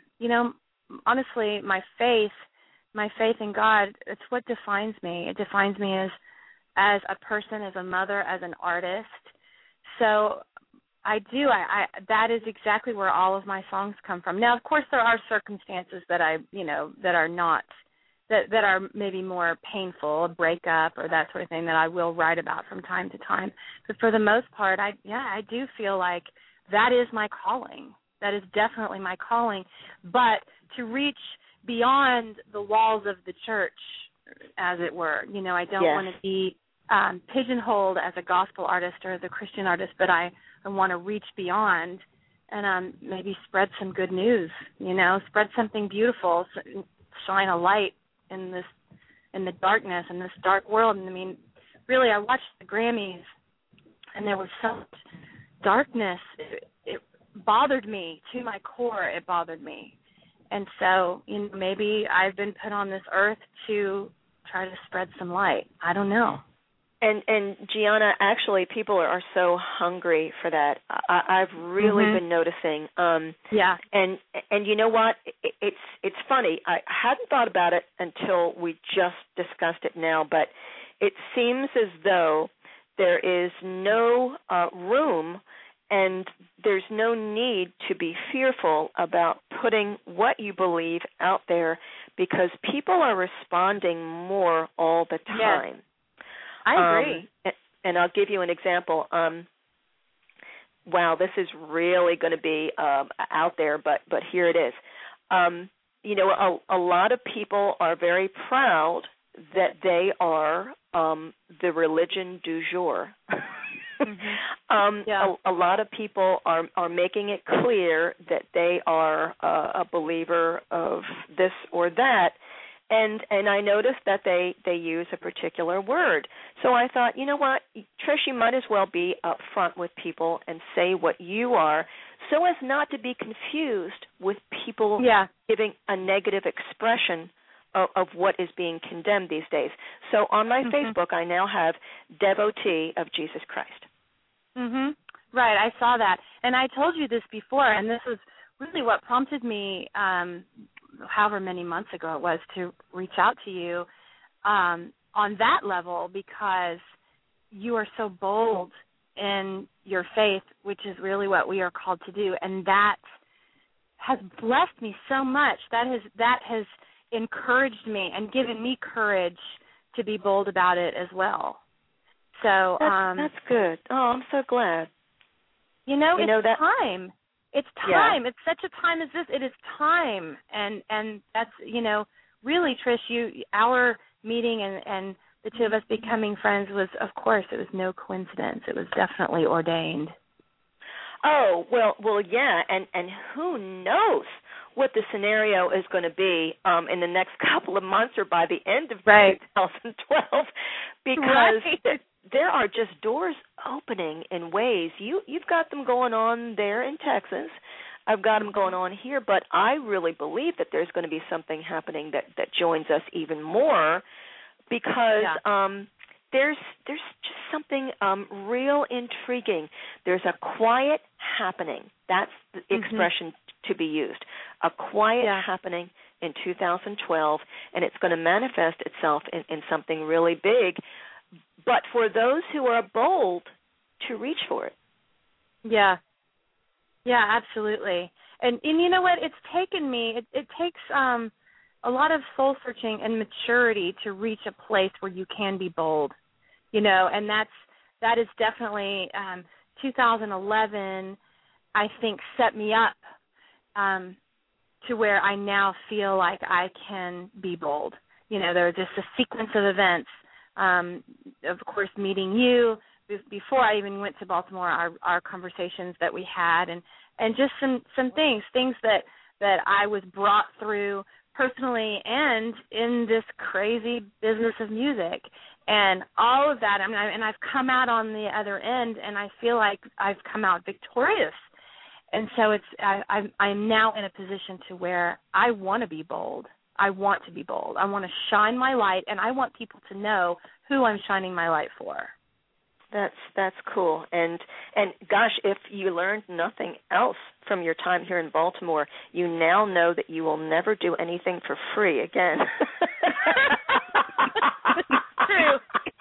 honestly, my faith in God, it's what defines me. It defines me as a person, as a mother, as an artist. So I do. That is exactly where all of my songs come from. Now, of course, there are circumstances that that are not, that are maybe more painful, a breakup or that sort of thing, that I will write about from time to time. But for the most part, I do feel like that is my calling. That is definitely my calling. But to reach beyond the walls of the church, as it were, I don't want to be pigeonholed as a gospel artist or as a Christian artist, but I want to reach beyond and maybe spread some good news, spread something beautiful, shine a light in the darkness, in this dark world. And I mean, really, I watched the Grammys, and there was so much darkness. It bothered me to my core. It bothered me. And so, maybe I've been put on this earth to try to spread some light. I don't know. And Gianna, actually, people are so hungry for that. I've really been noticing. Yeah. And you know what? It's funny. I hadn't thought about it until we just discussed it now, but it seems as though there is no room, and there's no need to be fearful about putting what you believe out there, because people are responding more all the time. Yes. I agree. And I'll give you an example. Wow, this is really going to be out there, but here it is. A lot of people are very proud that they are the religion du jour. A lot of people are making it clear that they are a believer of this or that. And I noticed that they use a particular word. So I thought, you know what, Trish, you might as well be upfront with people and say what you are, so as not to be confused with people giving a negative expression of what is being condemned these days. So on my Facebook, I now have Devotee of Jesus Christ. Right, I saw that. And I told you this before, and this was really what prompted me however many months ago it was to reach out to you on that level, because you are so bold in your faith, which is really what we are called to do, and that has blessed me so much. That has encouraged me and given me courage to be bold about it as well. So that's good. Oh, I'm so glad. It's time. It's time. It's such a time as this. It is time, and that's really, Trish, our meeting and the two of us becoming friends was, of course, it was no coincidence. It was definitely ordained. Oh, well, yeah, and who knows what the scenario is going to be in the next couple of months or by the end of 2012, because there are just doors opening in ways. You've got them going on there in Texas. I've got them going on here, but I really believe that there's going to be something happening that joins us even more, because there's just something real intriguing. There's a quiet happening. That's the expression to be used. A quiet happening in 2012, and it's going to manifest itself in something really big, but for those who are bold to reach for it. Yeah, absolutely. And you know what? It's taken me, it takes a lot of soul-searching and maturity to reach a place where you can be bold, and that is definitely 2011, I think, set me up to where I now feel like I can be bold. There are just a sequence of events, of course, meeting you, before I even went to Baltimore, our conversations that we had, and just some things that I was brought through personally and in this crazy business of music, and all of that. And I've come out on the other end, and I feel like I've come out victorious. And so I'm now in a position to where I want to be bold. I want to be bold. I want to shine my light, and I want people to know who I'm shining my light for. That's cool. And gosh, if you learned nothing else from your time here in Baltimore, you now know that you will never do anything for free again. True.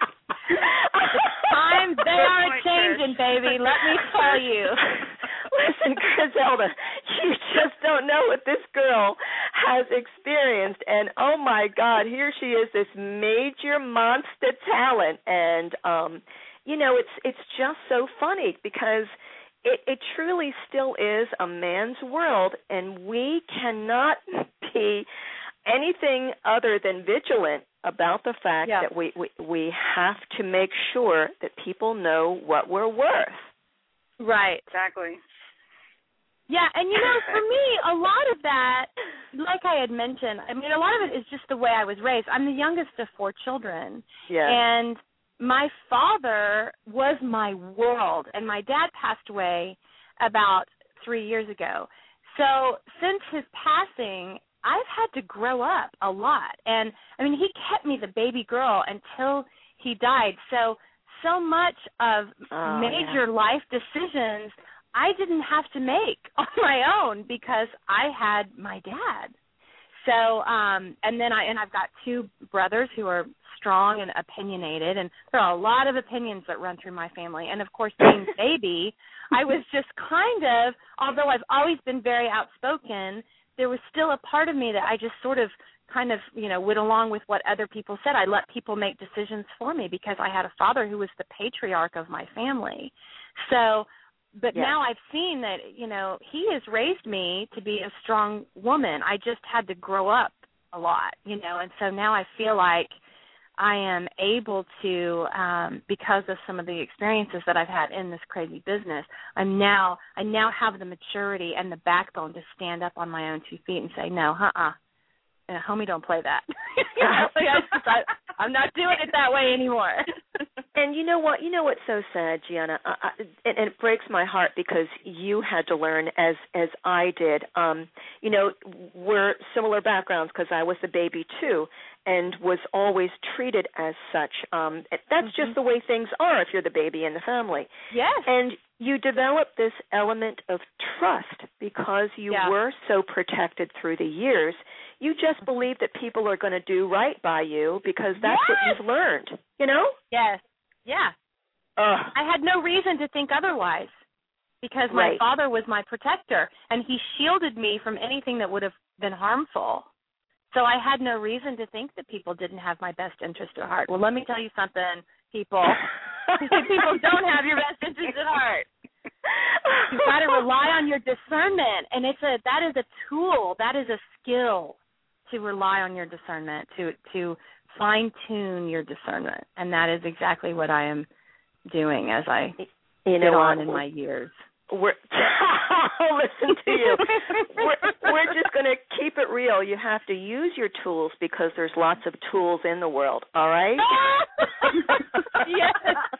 Times they are changing, baby. Let me tell you. Listen, Griselda, you just don't know what this girl has experienced. And, oh, my God, here she is, this major monster talent. And, it's just so funny because it truly still is a man's world, and we cannot be anything other than vigilant about the fact that we have to make sure that people know what we're worth. Right. Exactly. Yeah, and for me, a lot of that, like I had mentioned, a lot of it is just the way I was raised. I'm the youngest of 4 children. Yeah. And my father was my world, and my dad passed away about 3 years ago. So since his passing, I've had to grow up a lot. And, he kept me the baby girl until he died. So much of major life decisions I didn't have to make on my own because I had my dad. So, and then I've got 2 brothers who are strong and opinionated, and there are a lot of opinions that run through my family. And, of course, being baby, I was just although I've always been very outspoken, there was still a part of me that I just sort of went along with what other people said. I let people make decisions for me because I had a father who was the patriarch of my family. So, but now I've seen that, he has raised me to be a strong woman. I just had to grow up a lot, and so now I feel like I am able to, because of some of the experiences that I've had in this crazy business, I now have the maturity and the backbone to stand up on my own 2 feet and say, no, homie, don't play that. I'm not doing it that way anymore. And you know what? You know what's so sad, Gianna? And it breaks my heart because you had to learn as I did. We're similar backgrounds because I was the baby too and was always treated as such. That's just the way things are if you're the baby in the family. Yes. And you develop this element of trust because you were so protected through the years. You just believe that people are going to do right by you because that's what you've learned, Yes. Yeah. I had no reason to think otherwise because my father was my protector, and he shielded me from anything that would have been harmful. So I had no reason to think that people didn't have my best interest at heart. Well, let me tell you something, people. People don't have your best interest at heart. You've got to rely on your discernment, and that is a tool. That is a skill to rely on your discernment, to fine-tune your discernment, and that is exactly what I am doing as I get on in my years. listen to you. We're just going to keep it real. You have to use your tools because there's lots of tools in the world, all right? Yes.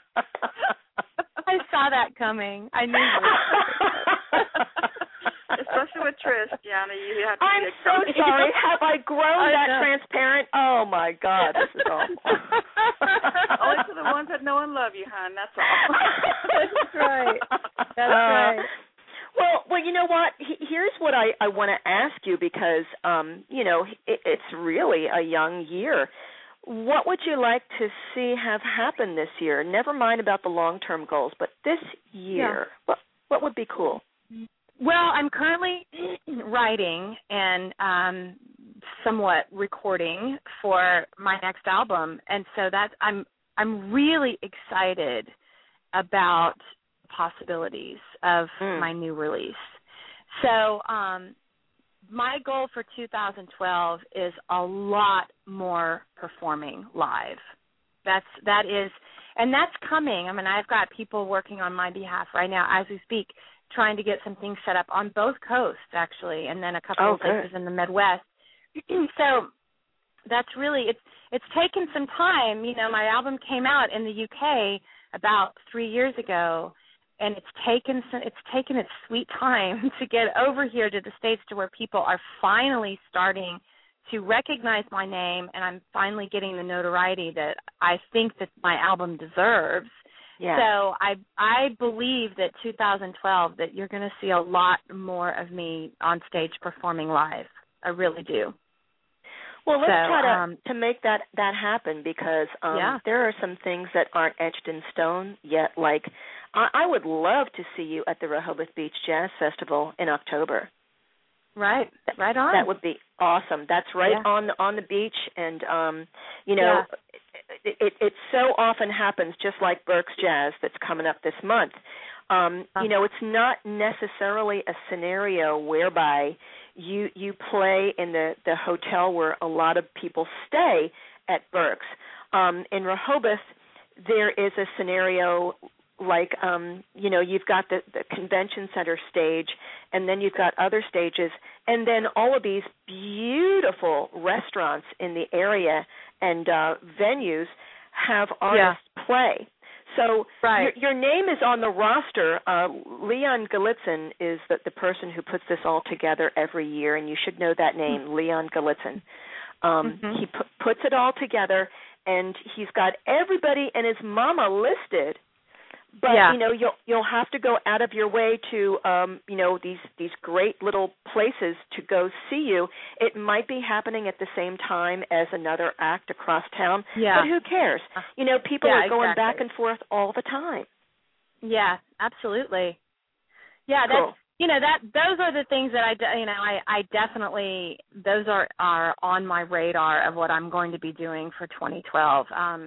I saw that coming. I knew it. Especially with Trish, Gianna, you have to I'm be so sorry. Have I grown that transparent? Oh, my God. This is awful. Only to the ones that know and love you, hon. That's all. That's right. That's right. Well, you know what? Here's what I want to ask you because, it's really a young year. What would you like to see have happen this year? Never mind about the long-term goals, but this year, what would be cool? Well, I'm currently writing and somewhat recording for my next album, and so I'm really excited about possibilities of my new release. So my goal for 2012 is a lot more performing live. That's coming. I mean, I've got people working on my behalf right now as we speak, trying to get some things set up on both coasts, actually, and then a couple of places in the Midwest. So that's really it's taken some time. You know, my album came out in the UK about 3 years ago, and it's taken its sweet time to get over here to the States to where people are finally starting to recognize my name, and I'm finally getting the notoriety that I think that my album deserves. Yeah. So I believe that 2012 that you're going to see a lot more of me on stage performing live. I really do. Well, let's try to make that happen because there are some things that aren't etched in stone yet. Like I would love to see you at the Rehoboth Beach Jazz Festival in October. Right on. That would be awesome. That's right on the beach, and It so often happens, just like Berks Jazz that's coming up this month. It's not necessarily a scenario whereby you play in the hotel where a lot of people stay at Berks. In Rehoboth, there is a scenario like, you've got the convention center stage, and then you've got other stages, and then all of these beautiful restaurants in the area and venues have artists play. So your name is on the roster. Leon Galitzin is the person who puts this all together every year, and you should know that name, Leon Galitzin. He puts it all together, and he's got everybody and his mama listed. But you'll have to go out of your way to these great little places to go see you. It might be happening at the same time as another act across town, but who cares? People are going back and forth all the time. Yeah, absolutely. Yeah, cool. Those are the things that I definitely, those are on my radar of what I'm going to be doing for 2012.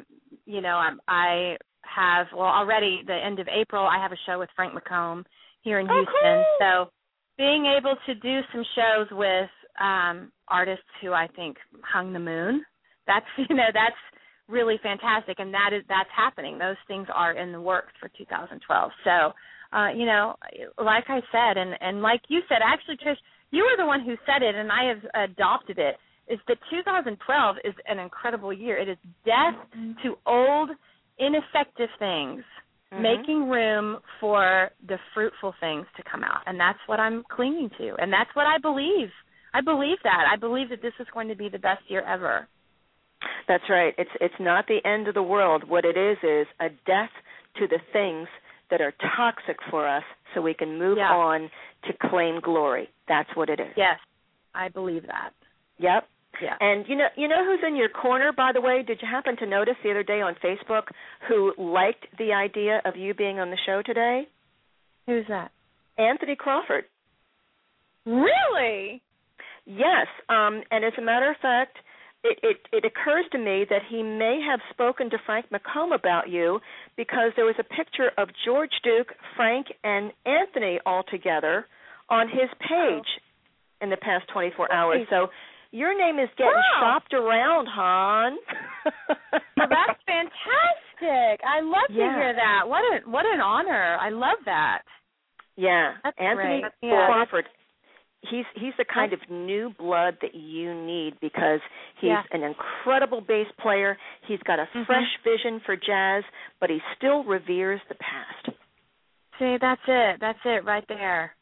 I have, already the end of April, I have a show with Frank McComb here in Houston. Cool. So being able to do some shows with artists who I think hung the moon, that's really fantastic, and that's happening. Those things are in the works for 2012. So, like I said, and like you said, actually, Trish, you were the one who said it, and I have adopted it, is that 2012 is an incredible year. It is death to old, ineffective things, making room for the fruitful things to come out. And that's what I'm clinging to. And that's what I believe. I believe that. I believe that this is going to be the best year ever. That's right. It's not the end of the world. What it is a death to the things that are toxic for us so we can move on to claim glory. That's what it is. Yes, I believe that. Yep. Yeah. And you know who's in your corner, by the way? Did you happen to notice the other day on Facebook who liked the idea of you being on the show today? Who's that? Anthony Crawford. Really? Yes. And as a matter of fact, it occurs to me that he may have spoken to Frank McComb about you because there was a picture of George Duke, Frank, and Anthony all together on his page in the past 24 hours. So your name is getting shopped around, hon. Well, that's fantastic. I love to hear that. What an honor. I love that. Yeah, That's Anthony great. Yeah. Crawford. He's the kind of new blood that you need because he's an incredible bass player. He's got a fresh vision for jazz, but he still reveres the past. See, that's it. That's it right there.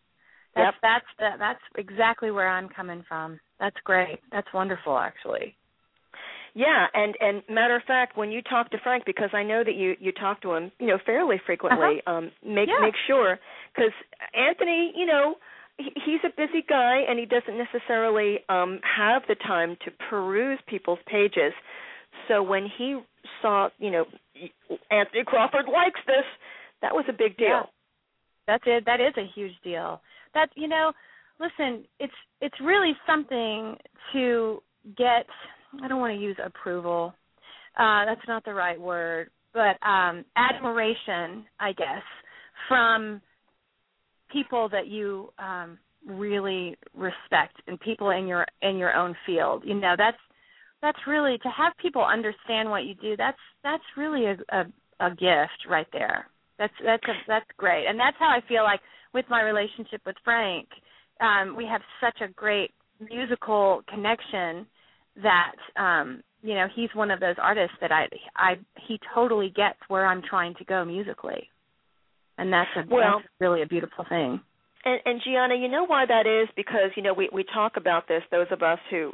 That's exactly where I'm coming from. That's great. That's wonderful, actually. Yeah, and matter of fact, when you talk to Frank, because I know that you talk to him, fairly frequently, make sure, because Anthony, he's a busy guy and he doesn't necessarily have the time to peruse people's pages. So when he saw, Anthony Crawford likes this, that was a big deal. Yeah. That's it. That is a huge deal. That, listen, it's really something to get, I don't want to use approval. That's not the right word, but admiration, I guess, from people that you really respect and people in your own field. That's really, to have people understand what you do. That's really a gift right there. That's great, and that's how I feel like with my relationship with Frank. We have such a great musical connection that he's one of those artists that he totally gets where I'm trying to go musically, and that's really a beautiful thing. And Gianna, you know why that is? Because we talk about this, those of us who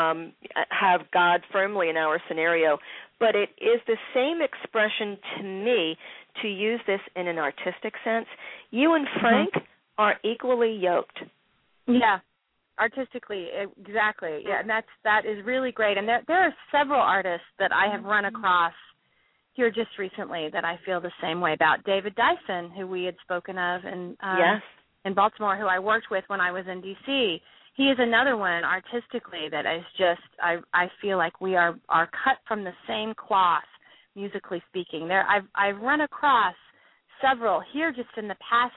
have God firmly in our scenario, but it is the same expression to me, to use this in an artistic sense. You and Frank are equally yoked. Yeah, artistically, exactly. Yeah, and that is really great. And there are several artists that I have run across here just recently that I feel the same way about. David Dyson, who we had spoken of in Baltimore, who I worked with when I was in D.C., he is another one artistically that is just, I feel like we are cut from the same cloth, musically speaking. I've run across several here just in the past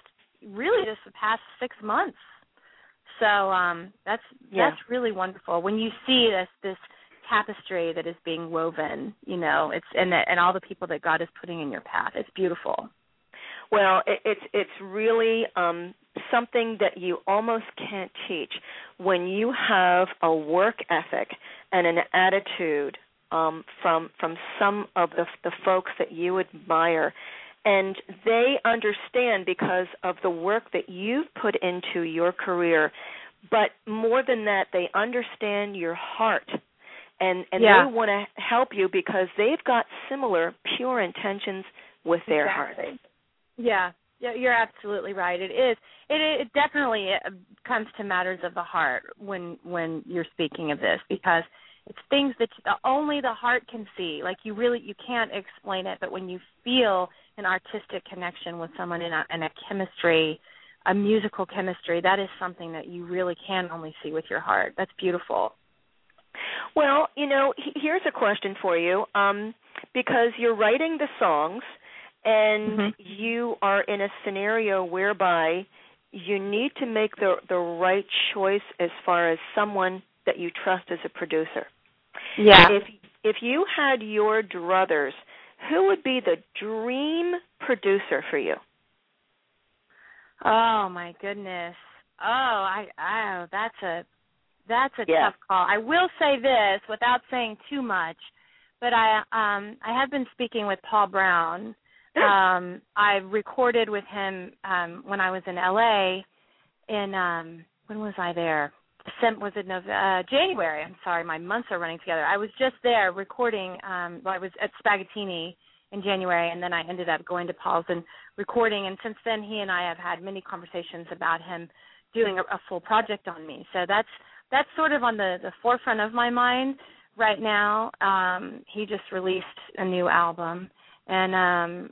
6 months. So that's really wonderful when you see this tapestry that is being woven. It's and all the people that God is putting in your path. It's beautiful. Well, it's really something that you almost can't teach when you have a work ethic and an attitude from some of the folks that you admire, and they understand because of the work that you've put into your career. But more than that, they understand your heart, and they want to help you because they've got similar pure intentions with their heart. Yeah, you're absolutely right. It is. It definitely comes to matters of the heart when you're speaking of this, because it's things that only the heart can see. Like you can't explain it, but when you feel an artistic connection with someone in a chemistry, a musical chemistry, that is something that you really can only see with your heart. That's beautiful. Well, here's a question for you, because you're writing the songs, and you are in a scenario whereby you need to make the right choice as far as someone that you trust as a producer. Yeah. If you had your druthers, who would be the dream producer for you? Oh my goodness. That's a tough call. I will say this without saying too much, but I have been speaking with Paul Brown. I recorded with him when I was in LA when was I there? January. I'm sorry, my months are running together. I was just there recording. I was at Spagattini in January, and then I ended up going to Paul's and recording. And since then, he and I have had many conversations about him doing a full project on me. So that's sort of on the forefront of my mind right now. He just released a new album. And and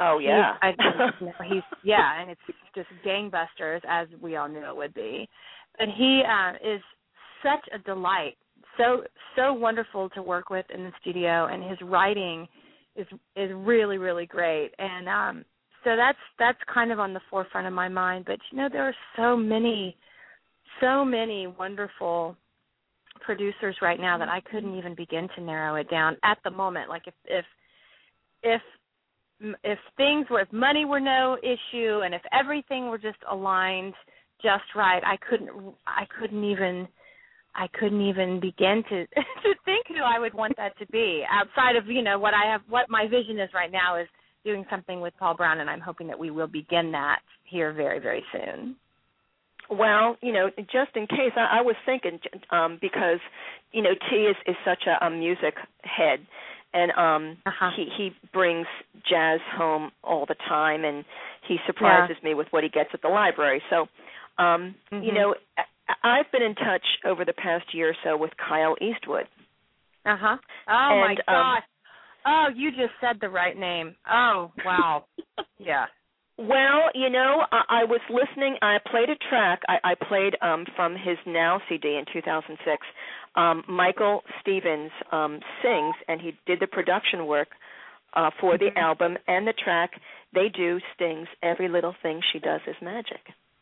it's just gangbusters, as we all knew it would be. But he is such a delight, so wonderful to work with in the studio, and his writing is really, really great. And so that's kind of on the forefront of my mind. But there are so many wonderful producers right now that I couldn't even begin to narrow it down at the moment. Like if if money were no issue, and if everything were just aligned just right, I couldn't even begin to think who I would want that to be, outside of what my vision is right now is doing something with Paul Brown, and I'm hoping that we will begin that here very, very soon. Well, just in case, I was thinking, because, T is such a music head, and he brings jazz home all the time, and he surprises me with what he gets at the library. So, I've been in touch over the past year or so with Kyle Eastwood. Oh, my gosh. Oh, you just said the right name. Oh, wow. Yeah. Well, I was listening. I played a track. I played from his Now CD in 2006. Michael Stevens sings, and he did the production work for the album and the track. They do Sting's Every Little Thing She Does Is Magic.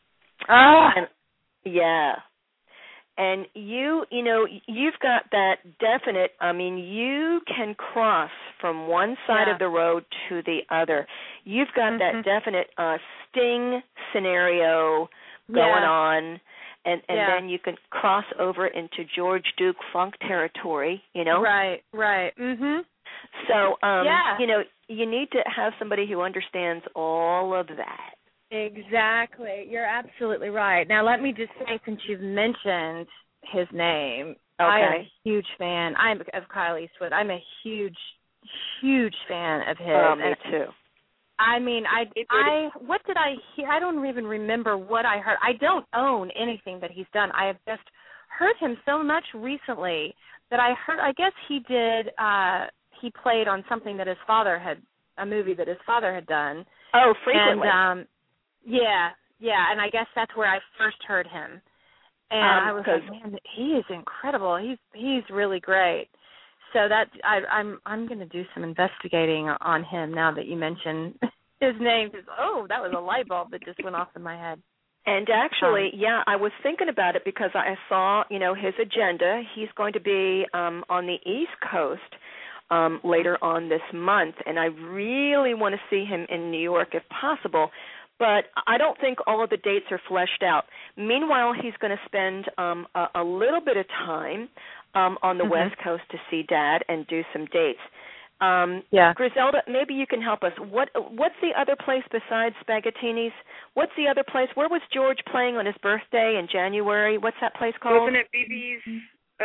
Yeah. And you've got that definite, you can cross from one side of the road to the other. You've got that definite Sting scenario going on, and then you can cross over into George Duke funk territory, Right. Mm-hmm. So, you need to have somebody who understands all of that. Exactly. You're absolutely right. Now, let me just say, since you've mentioned his name, I am a huge fan. Of Kyle Eastwood. I'm a huge, huge fan of his. Oh, me too. I mean, what did I hear? I don't even remember what I heard. I don't own anything that he's done. I have just heard him so much recently that I guess he played on something that a movie that his father had done. Oh, frequently. And, and I guess that's where I first heard him, and I was like, man, he is incredible. He's really great. So I'm going to do some investigating on him now that you mention his name. Because that was a light bulb that just went off in my head. And actually, I was thinking about it because I saw his agenda. He's going to be on the East Coast later on this month, and I really want to see him in New York if possible. But I don't think all of the dates are fleshed out. Meanwhile, he's going to spend a little bit of time on the West Coast to see Dad and do some dates. Griselda, maybe you can help us. What's the other place besides Spaghettini's? What's the other place? Where was George playing on his birthday in January? What's that place called? Wasn't it BB's?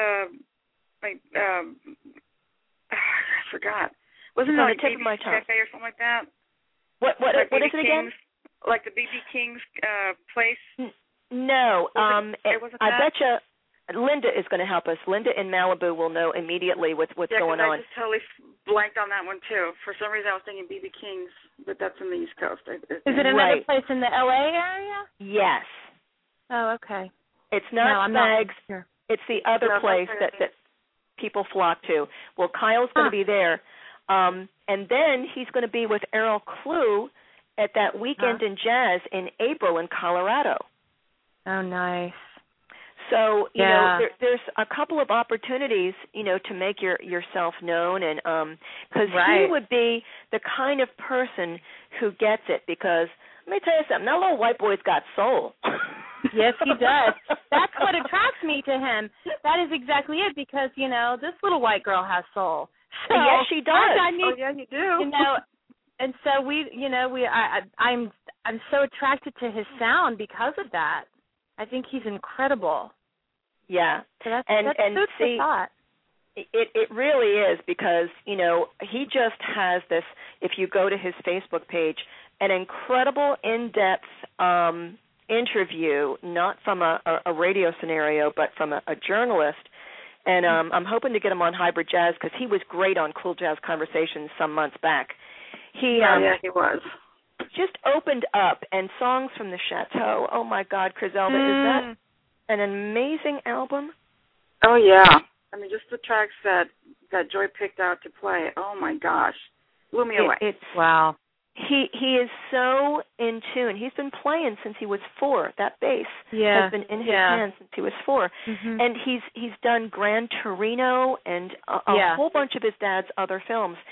I forgot. Wasn't it on like the tip of my tongue? Cafe or something like that? What is it again? Like the B.B. King's place? No. I bet you Linda is going to help us. Linda in Malibu will know immediately what's going on. I just totally blanked on that one, too. For some reason, I was thinking B.B. King's, but that's in the East Coast. Is it another place in the L.A. area? Yes. Oh, okay. It's not Spags. Sure. It's the other place that people flock to. Well, Kyle's going to be there. And then he's going to be with Errol Klugh at that Weekend in Jazz in April in Colorado. Oh, nice. So, there's a couple of opportunities, to make yourself known, and because he would be the kind of person who gets it, because let me tell you something, that little white boy's got soul. Yes, he does. That's what attracts me to him. That is exactly it, because, this little white girl has soul. So, yes, she does. Yeah, you do. And so I'm so attracted to his sound because of that. I think he's incredible. Yeah. So that's see, the thought. It really is, because, he just has this, if you go to his Facebook page, an incredible in-depth interview, not from a radio scenario, but from a journalist. And I'm hoping to get him on Hybrid Jazz, because he was great on Cool Jazz Conversations some months back. He was. Just opened up, and Songs from the Chateau. Oh, my God, Griselda, is that an amazing album? Oh, yeah. I mean, just the tracks that Joy picked out to play. Oh, my gosh. Blew me away. Wow. He is so in tune. He's been playing since he was 4. That bass has been in his hands since he was 4. Mm-hmm. And he's done Gran Torino and a whole bunch of his dad's other films.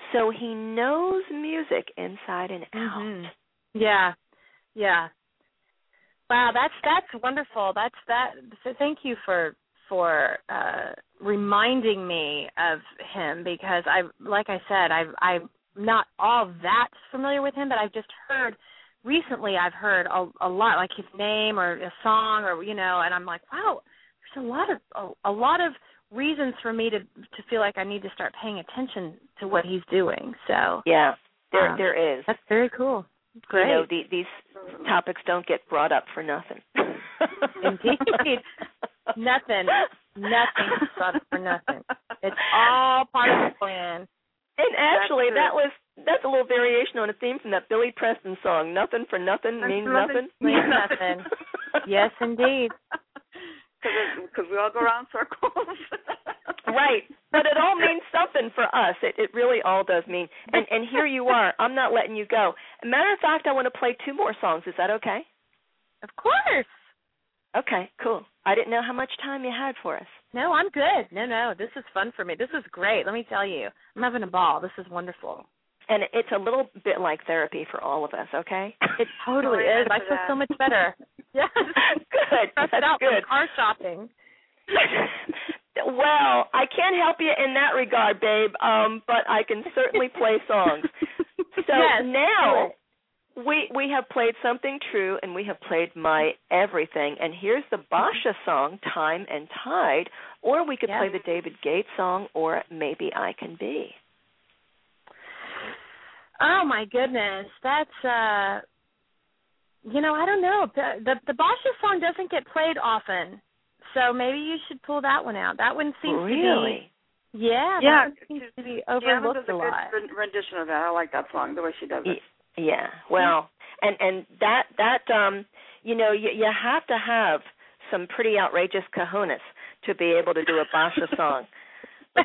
So he knows music inside and out. Mm-hmm. Yeah. Yeah. Wow, that's wonderful. So thank you for reminding me of him, because like I said, I'm not all that familiar with him, but I've just heard recently. I've heard a lot, like his name or a song, or and I'm like, wow, there's a lot of reasons for me to feel like I need to start paying attention to what he's doing. So yeah, there is. That's very cool. Great. These topics don't get brought up for nothing. Indeed. Nothing is brought up for nothing. It's all part of the plan. And actually, that's a little variation on a theme from that Billy Preston song. Nothing for nothing means nothing. Means nothing. Yes, indeed. Because we all go around circles. Right. But it all means something for us. It really all does mean. And here you are. I'm not letting you go. Matter of fact, I want to play 2 more songs. Is that okay? Of course. Okay, cool. I didn't know how much time you had for us. No, I'm good. No, this is fun for me. This is great. Let me tell you. I'm having a ball. This is wonderful. And it's a little bit like therapy for all of us, okay? It totally is. I feel so much better. Yes. Good. That's good. From car shopping. Well, I can't help you in that regard, babe, but I can certainly play songs. So yes, now we have played Something True, and we have played My Everything, and here's the Basha song, Time and Tide, or we could play the David Gates song, or Maybe I Can Be. Oh, my goodness. That's, I don't know. The Basha song doesn't get played often, so maybe you should pull that one out. That one seems to be... Yeah, that one seems to be overlooked a lot. Deanna does a good rendition of that. I like that song, the way she does it. Yeah, well, and that you have to have some pretty outrageous cojones to be able to do a Basha song. But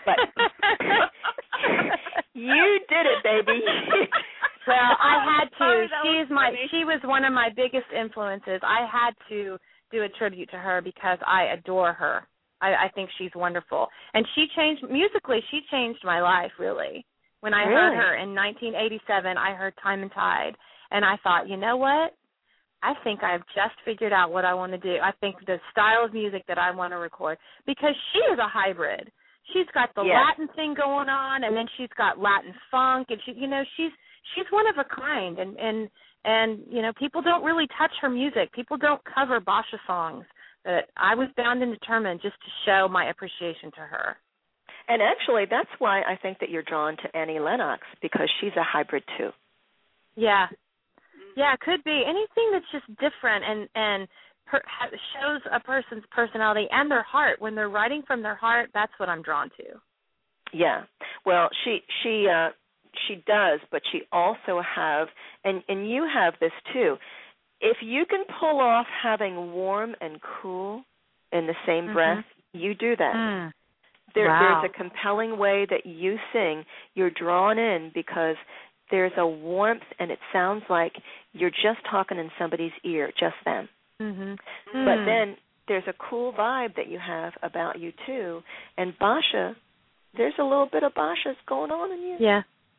you did it, baby. Well, I had to. She was one of my biggest influences. I had to do a tribute to her because I adore her. I think she's wonderful. And she changed my life, really. When I heard her in 1987, I heard Time and Tide, and I thought, you know what? I think I've just figured out what I want to do. I think the style of music that I want to record, because she is a hybrid. She's got the Latin thing going on, and then she's got Latin funk, and she's one of a kind, and people don't really touch her music. People don't cover Basha songs. But I was bound and determined just to show my appreciation to her. And actually, that's why I think that you're drawn to Annie Lennox, because she's a hybrid too. Yeah. Yeah, it could be. Anything that's just different and shows a person's personality and their heart. When they're writing from their heart, that's what I'm drawn to. Yeah. Well, she does, but she also have, and you have this too, if you can pull off having warm and cool in the same breath, you do that. There's a compelling way that you sing. You're drawn in because there's a warmth, and it sounds like you're just talking in somebody's ear, just them. But then there's a cool vibe that you have about you, too. And Basha, there's a little bit of Basha's going on in you. Yeah.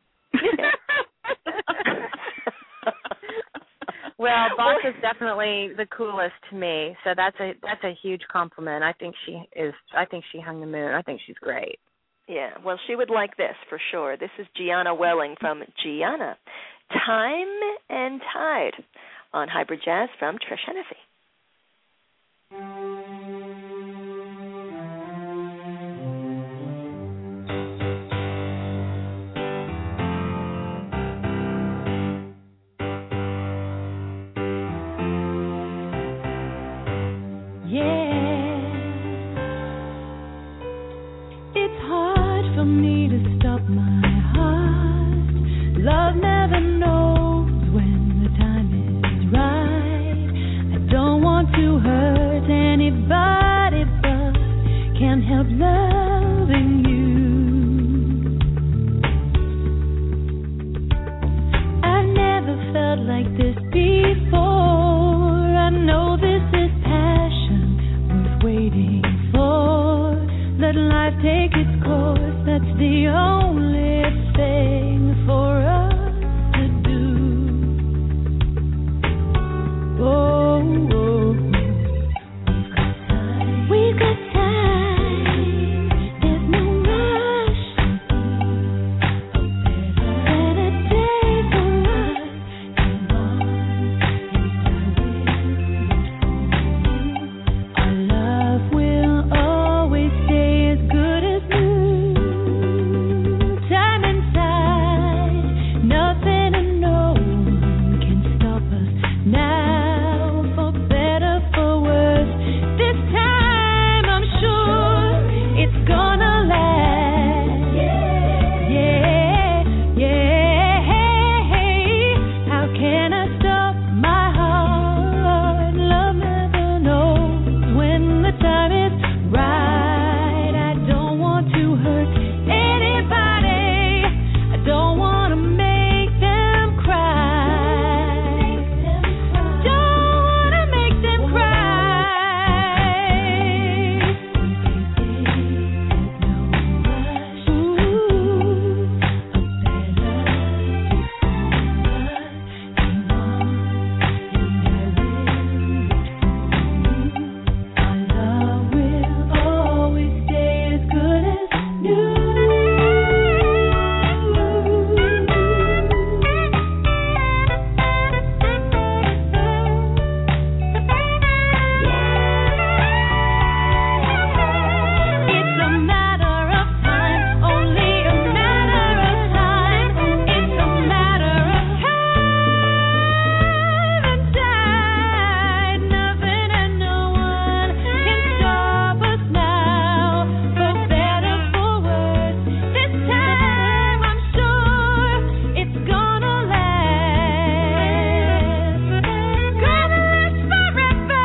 Well, Basha's definitely the coolest to me, so that's a huge compliment. I think she hung the moon. I think she's great. Yeah, well, she would like this for sure. This is Gianna Welling from Gianna, Time and Tide on Hybrid Jazz from Trish Hennessy. Me to stop my heart. Love never knows when the time is right. I don't want to hurt anybody, but can't help loving you. I've never felt like this before. I know this is passion worth waiting for. Let life take its course. That's the only something for us to do. Oh, we've got time. There's no rush. Better day for us. Our love will always stay as good as new. Time and tide, nothing and no one can stop us now, for better, for worse. This time I'm sure it's gonna last. Yeah, yeah. How can I stop my heart? Love never knows when the time is right. I don't want to hurt anybody. I don't want to make them cry. Don't want to make them Our love will always stay as good as new. It's a matter of time, only a matter of time. It's a matter of time and tide. Nothing and no one can stop us now, for better, for worse. This time I'm sure it's gonna last. Gonna last forever.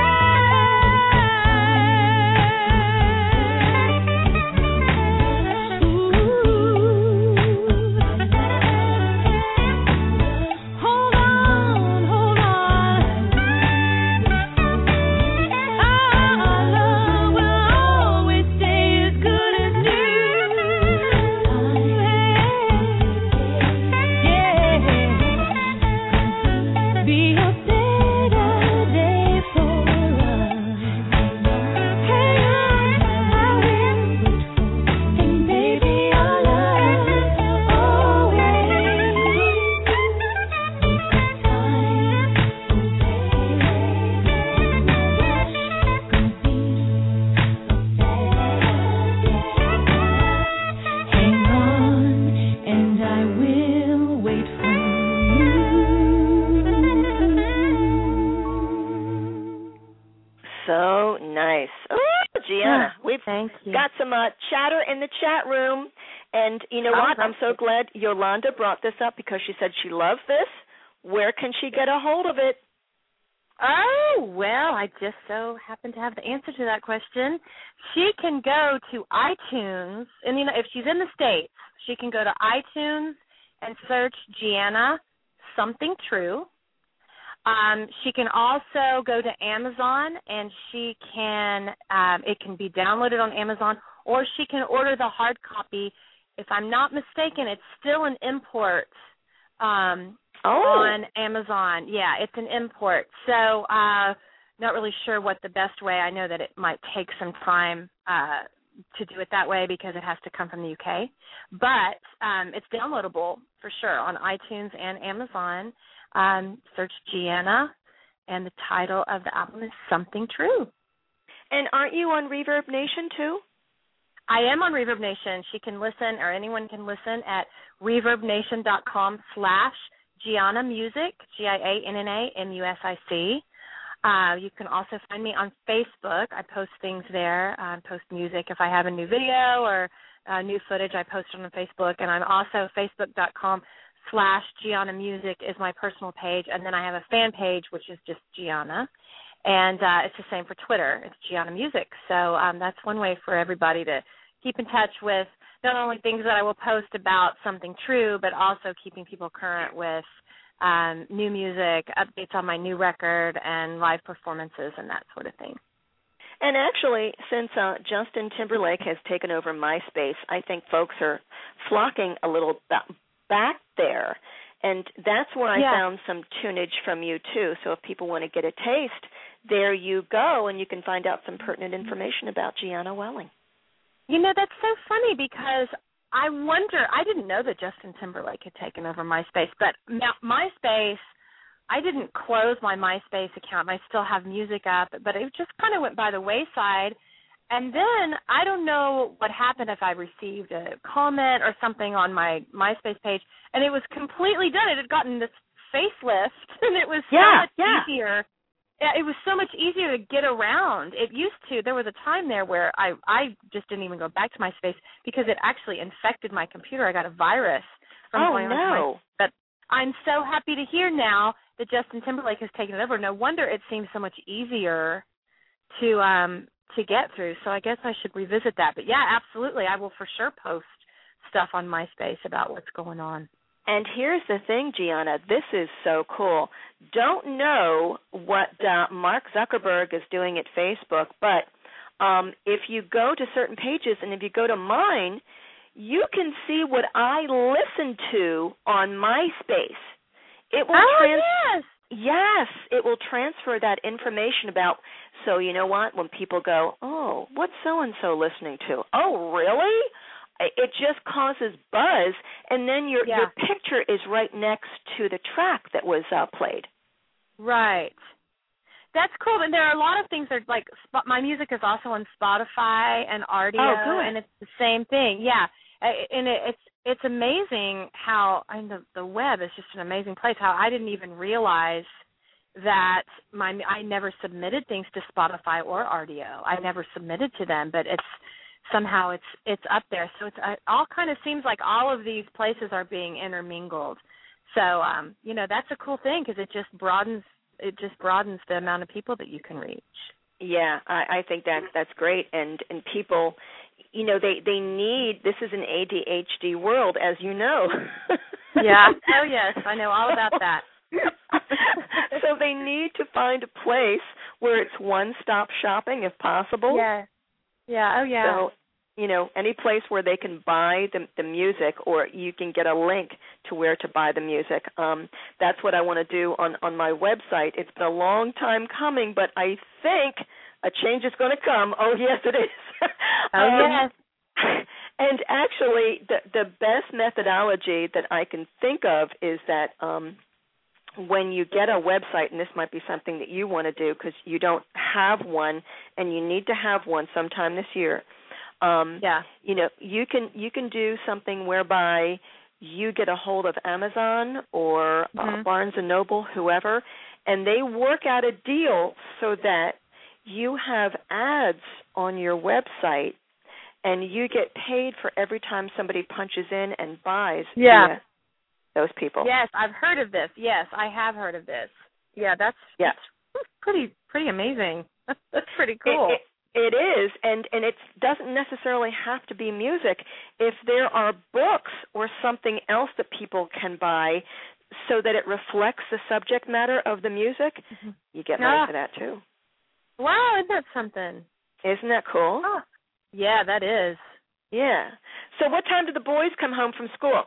Hold on, hold on. Our love will always stay as good as new. Yeah, be a better day for us. Hey, I will, and baby, our love hang on, and I will wait for you. So nice. Oh, Gianna, we've Thank you. got some chatter in the chat room. And you know what? I'm so glad Yolanda brought this up because she said she loves this. Where can she get a hold of it? Oh, well, I just so happen to have the answer to that question. She can go to iTunes, and if she's in the States, she can go to iTunes and search Gianna Something True. She can also go to Amazon, and she can it can be downloaded on Amazon, or she can order the hard copy. If I'm not mistaken, it's still an import on Amazon. Yeah, it's an import. So not really sure what the best way. I know that it might take some time to do it that way because it has to come from the UK. But it's downloadable for sure on iTunes and Amazon. Search Gianna, and the title of the album is Something True. And aren't you on Reverb Nation too? I am on Reverb Nation. She can listen, or anyone can listen, at reverbnation.com/Gianna Music, GIANNAMUSIC. You can also find me on Facebook. I post things there. I post music. If I have a new video or new footage, I post it on Facebook. And I'm also Facebook.com/Gianna Music is my personal page. And then I have a fan page, which is just Gianna. And it's the same for Twitter. It's Gianna Music. So that's one way for everybody to keep in touch with not only things that I will post about Something True, but also keeping people current with new music, updates on my new record, and live performances and that sort of thing. And actually, since Justin Timberlake has taken over MySpace, I think folks are flocking a little back there. And that's where I found some tunage from you, too. So if people want to get a taste, there you go, and you can find out some pertinent information about Gianna Welling. You know, that's so funny because I wonder, I didn't know that Justin Timberlake had taken over MySpace, but MySpace, I didn't close my MySpace account. I still have music up, but it just kind of went by the wayside. And then I don't know what happened, if I received a comment or something on my MySpace page, and it was completely done. It had gotten this facelift, and it was so much easier. Yeah, it was so much easier to get around. It used to. There was a time there where I just didn't even go back to MySpace because it actually infected my computer. I got a virus from going on. But I'm so happy to hear now that Justin Timberlake has taken it over. No wonder it seems so much easier to get through. So I guess I should revisit that. But yeah, absolutely, I will for sure post stuff on MySpace about what's going on. And here's the thing, Gianna, this is so cool. Don't know what Mark Zuckerberg is doing at Facebook, but if you go to certain pages and if you go to mine, you can see what I listen to on MySpace. It will yes, it will transfer that information about, so you know what, when people go, oh, what's so-and-so listening to? Oh, really? It just causes buzz, and then your picture is right next to the track that was played. Right. That's cool. And there are a lot of things that, like, my music is also on Spotify and Rdio, and it's the same thing. Yeah. And it's amazing how the web is just an amazing place, how I didn't even realize that I never submitted things to Spotify or Rdio. I never submitted to them, but somehow it's up there. So it all kind of seems like all of these places are being intermingled. So you know, that's a cool thing because it just broadens the amount of people that you can reach. Yeah, I think that's great. And people, you know, they need, this is an ADHD world, as you know. Yeah. Oh yes, I know all about that. So they need to find a place where it's one-stop shopping if possible. Yeah. Yeah, oh yeah. So, you know, any place where they can buy the music, or you can get a link to where to buy the music. That's what I want to do on my website. It's been a long time coming, but I think a change is going to come. Oh, yes, it is. Yes. And actually, the best methodology that I can think of is that when you get a website, and this might be something that you want to do because you don't have one and you need to have one sometime this year. You know, you can do something whereby you get a hold of Amazon or Barnes & Noble, whoever, and they work out a deal so that you have ads on your website and you get paid for every time somebody punches in and buys via those people. Yes, I've heard of this. Yes, I have heard of this. Yeah, that's pretty amazing. That's pretty cool. It is, and it doesn't necessarily have to be music. If there are books or something else that people can buy so that it reflects the subject matter of the music, you get money for that too. Wow, isn't that something? Isn't that cool? Oh. Yeah, that is. Yeah. So what time do the boys come home from school?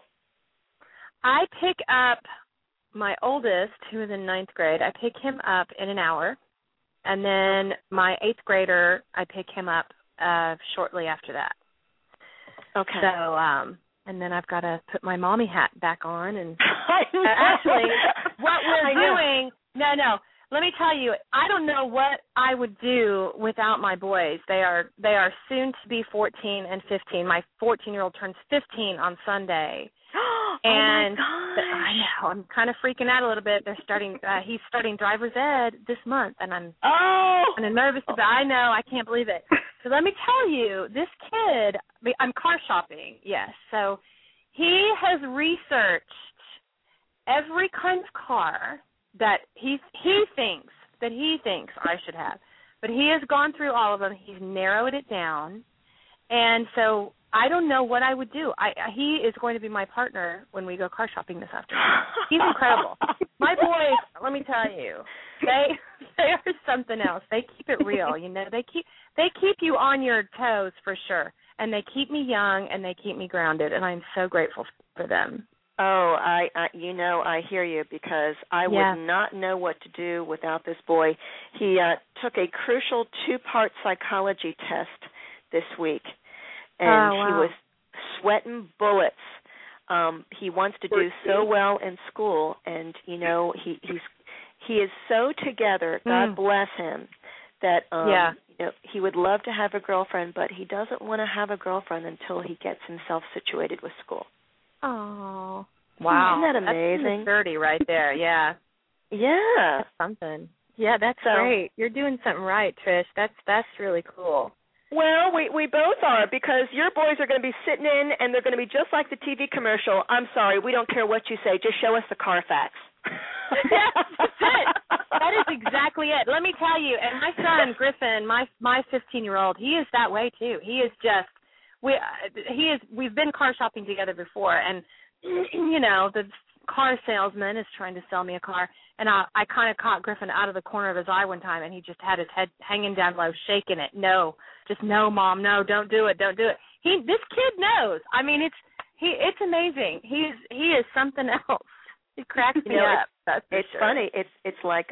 I pick up my oldest, who is in 9th grade. I pick him up in an hour. And then my 8th grader, I pick him up shortly after that. Okay. So, and then I've got to put my mommy hat back on. And actually, what we're doing, no, let me tell you, I don't know what I would do without my boys. They are soon to be 14 and 15. My 14-year-old turns 15 on Sunday. And I know, I'm kind of freaking out a little bit. They're starting. He's starting driver's ed this month, and I'm kind of nervous about. I know, I can't believe it. So let me tell you, this kid. I'm car shopping. Yes, so he has researched every kind of car that he thinks I should have, but he has gone through all of them. He's narrowed it down, and so I don't know what I would do. He is going to be my partner when we go car shopping this afternoon. He's incredible. My boys, let me tell you, they are something else. They keep it real, you know. They keep you on your toes for sure, and they keep me young and they keep me grounded, and I'm so grateful for them. Oh, I hear you, because I would not know what to do without this boy. He took a crucial 2-part psychology test this week, and he was sweating bullets. He wants to do so well in school, and you know he is so together. God bless him. That you know, he would love to have a girlfriend, but he doesn't want to have a girlfriend until he gets himself situated with school. Oh, wow. Isn't that amazing? That's 30 right there, yeah. Yeah. That's something. Yeah, that's great. You're doing something right, Trish. That's really cool. Well, we both are, because your boys are going to be sitting in, and they're going to be just like the TV commercial. I'm sorry, we don't care what you say. Just show us the Carfax. Yes, that's it. That is exactly it. Let me tell you, and my son, Griffin, my 15-year-old, he is that way, too. He is just... We've been car shopping together before, and you know, the car salesman is trying to sell me a car, and I kind of caught Griffin out of the corner of his eye one time, and he just had his head hanging down low, shaking it. No, Mom, no, don't do it. This kid knows. I mean, it's amazing. He is something else. He cracks me up. It's funny. It's like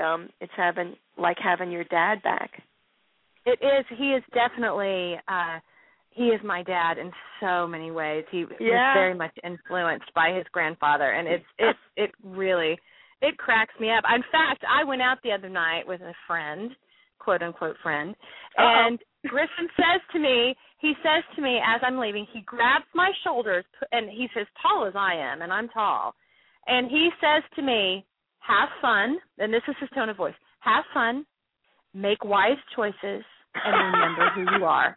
having your dad back. It is. He is definitely. He is my dad in so many ways. He was very much influenced by his grandfather, and it really cracks me up. In fact, I went out the other night with a friend, quote unquote friend, and Griffin says to me as I'm leaving, he grabs my shoulders, and he's as tall as I am, and I'm tall, and he says to me, "Have fun," and this is his tone of voice. "Have fun, make wise choices, and remember who you are."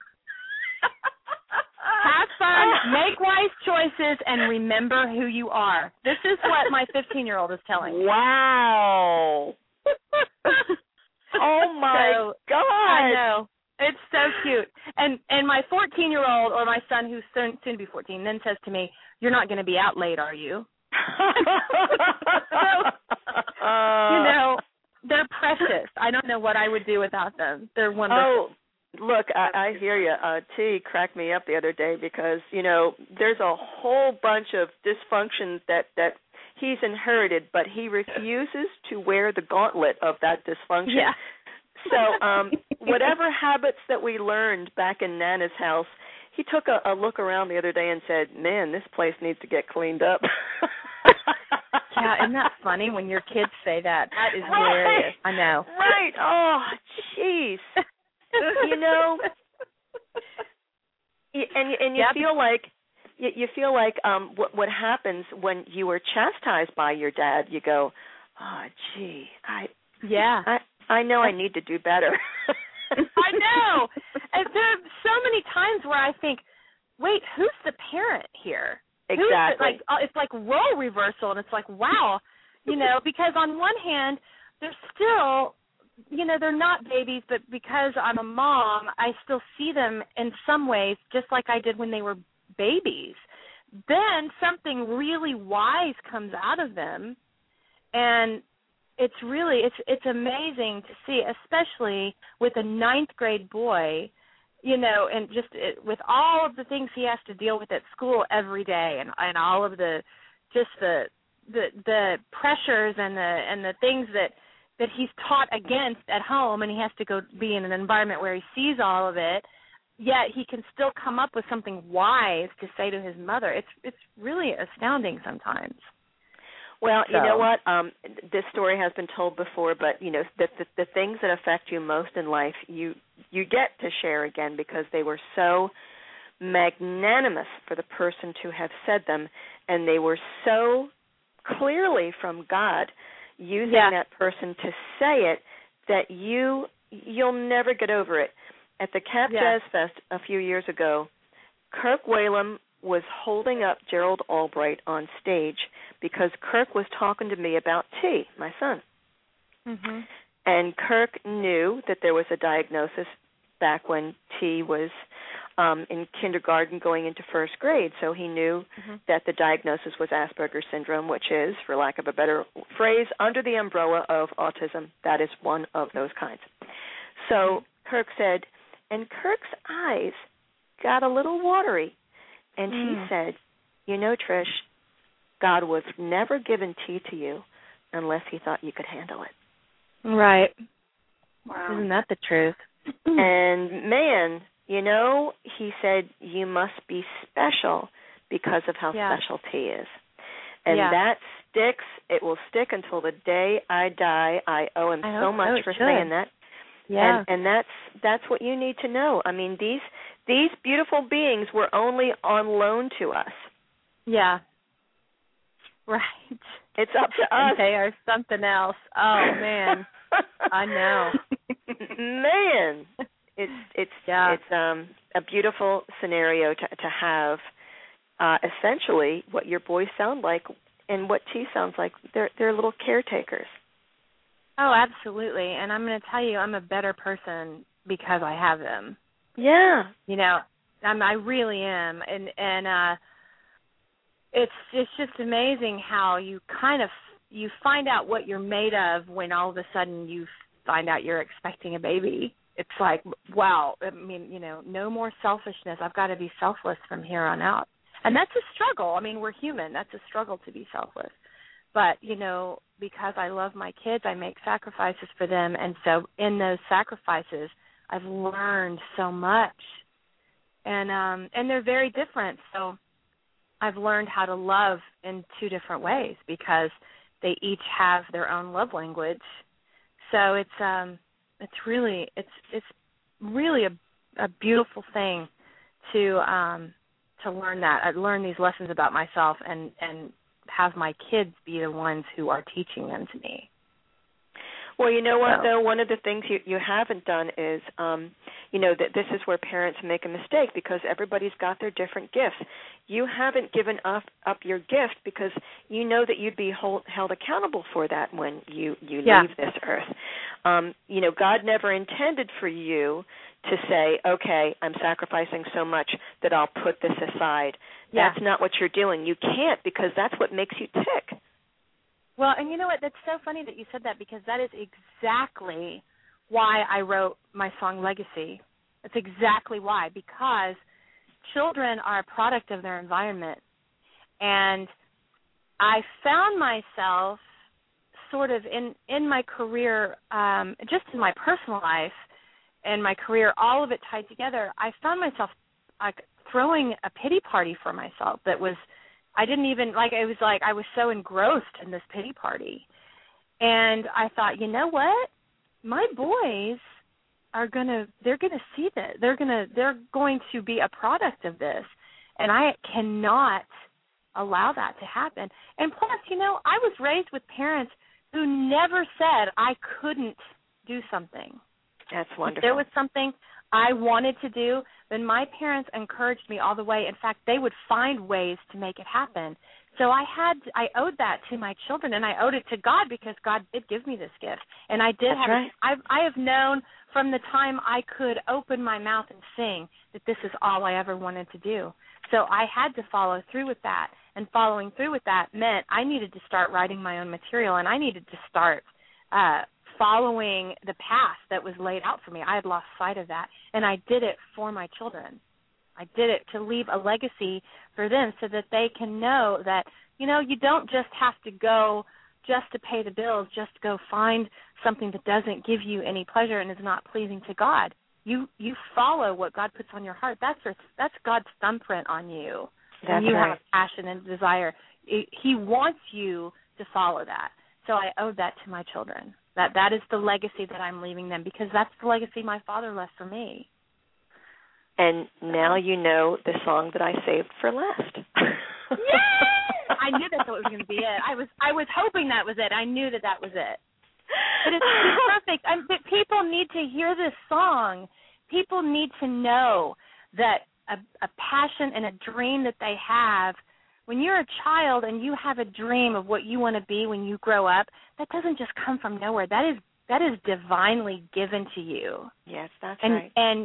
Have fun, make wise choices, and remember who you are. This is what my 15-year-old is telling me. Wow. Oh, my God. I know. It's so cute. And my 14-year-old, or my son, who's soon to be 14, then says to me, "You're not going to be out late, are you?" You know, they're precious. I don't know what I would do without them. They're wonderful. Oh. Look, I hear you. T cracked me up the other day, because, you know, there's a whole bunch of dysfunction that he's inherited, but he refuses to wear the gauntlet of that dysfunction. Yeah. So whatever habits that we learned back in Nana's house, he took a look around the other day and said, "Man, this place needs to get cleaned up." Yeah, isn't that funny when your kids say that? That is hilarious. I know. Right. Oh, jeez. You know, and you feel like what happens when you were chastised by your dad. You go, "Oh, gee, I know I need to do better." I know. And there are so many times where I think, wait, who's the parent here? Exactly. It's like role reversal, and it's like, wow, you know, because on one hand, they're still, you know, they're not babies, but because I'm a mom, I still see them in some ways just like I did when they were babies. Then something really wise comes out of them, and it's really, it's amazing to see, especially with a 9th grade boy, you know, and just with all of the things he has to deal with at school every day, and all of the pressures and the things that he's taught against at home, and he has to go be in an environment where he sees all of it, yet he can still come up with something wise to say to his mother. It's really astounding sometimes. Well, you know what? This story has been told before, but you know, the things that affect you most in life, you get to share again, because they were so magnanimous for the person to have said them, and they were so clearly from God, using that person to say it, that you'll never get over it. At the Cap Jazz Fest a few years ago, Kirk Whalum was holding up Gerald Albright on stage because Kirk was talking to me about T, my son. Mm-hmm. And Kirk knew that there was a diagnosis back when T was in kindergarten going into first grade. So he knew that the diagnosis was Asperger's syndrome, which is, for lack of a better phrase, under the umbrella of autism. That is one of those kinds. So Kirk said, and Kirk's eyes got a little watery, and he said, you know, Trish, God was never given tea to you unless he thought you could handle it. Right. Wow. Isn't that the truth? And, man, you know, he said, you must be special because of how special tea is. And that sticks. It will stick until the day I die. I owe him so much for saying that. Yeah. And that's what you need to know. I mean, these beautiful beings were only on loan to us. Yeah. Right. It's up to us. And they are something else. Oh, man. I know. Man. It's a beautiful scenario to have essentially what your boys sound like and what T sounds like. They're little caretakers. Oh, absolutely. And I'm going to tell you, I'm a better person because I have them. Yeah. You know, I really am. And it's just amazing how you you find out what you're made of when all of a sudden you find out you're expecting a baby. It's like, wow, I mean, you know, no more selfishness. I've got to be selfless from here on out. And that's a struggle. I mean, we're human. That's a struggle to be selfless. But, you know, because I love my kids, I make sacrifices for them. And so in those sacrifices, I've learned so much. And they're very different. So I've learned how to love in two different ways because they each have their own love language. So it's really a beautiful thing to learn that. I learned these lessons about myself and have my kids be the ones who are teaching them to me. Well, you know what, though? One of the things you haven't done is, you know, that this is where parents make a mistake because everybody's got their different gifts. You haven't given up your gift because you know that you'd be held accountable for that when you leave this earth. You know, God never intended for you to say, okay, I'm sacrificing so much that I'll put this aside. That's not what you're doing. You can't because that's what makes you tick. Well, and you know what? That's so funny that you said that because that is exactly why I wrote my song Legacy. That's exactly why, because children are a product of their environment. And I found myself sort of in my career, just in my personal life and my career, all of it tied together, I found myself like throwing a pity party for myself that was, I didn't even, like, it was like I was so engrossed in this pity party. And I thought, you know what? My boys they're going to see this. They're going to be a product of this. And I cannot allow that to happen. And plus, you know, I was raised with parents who never said I couldn't do something. That's wonderful. If there was something I wanted to do, then my parents encouraged me all the way. In fact, they would find ways to make it happen. So I owed that to my children, and I owed it to God because God did give me this gift. And I did I have known from the time I could open my mouth and sing that this is all I ever wanted to do. So I had to follow through with that. And following through with that meant I needed to start writing my own material, and I needed to start following the path that was laid out for me. I had lost sight of that, and I did it for my children. I did it to leave a legacy for them so that they can know that, you know, you don't just have to go just to pay the bills, just go find something that doesn't give you any pleasure and is not pleasing to God. You follow what God puts on your heart. That's God's thumbprint on you. That's and you right. have a passion and desire. He wants you to follow that. So I owed that to my children. That is the legacy that I'm leaving them because that's the legacy my father left for me. And now you know the song that I saved for last. Yay! I knew that's what was going to be it. I was hoping that was it. I knew that was it. But it's perfect. But people need to hear this song. People need to know that a passion and a dream that they have, when you're a child and you have a dream of what you want to be when you grow up, that doesn't just come from nowhere. That is divinely given to you. Yes, that's right. And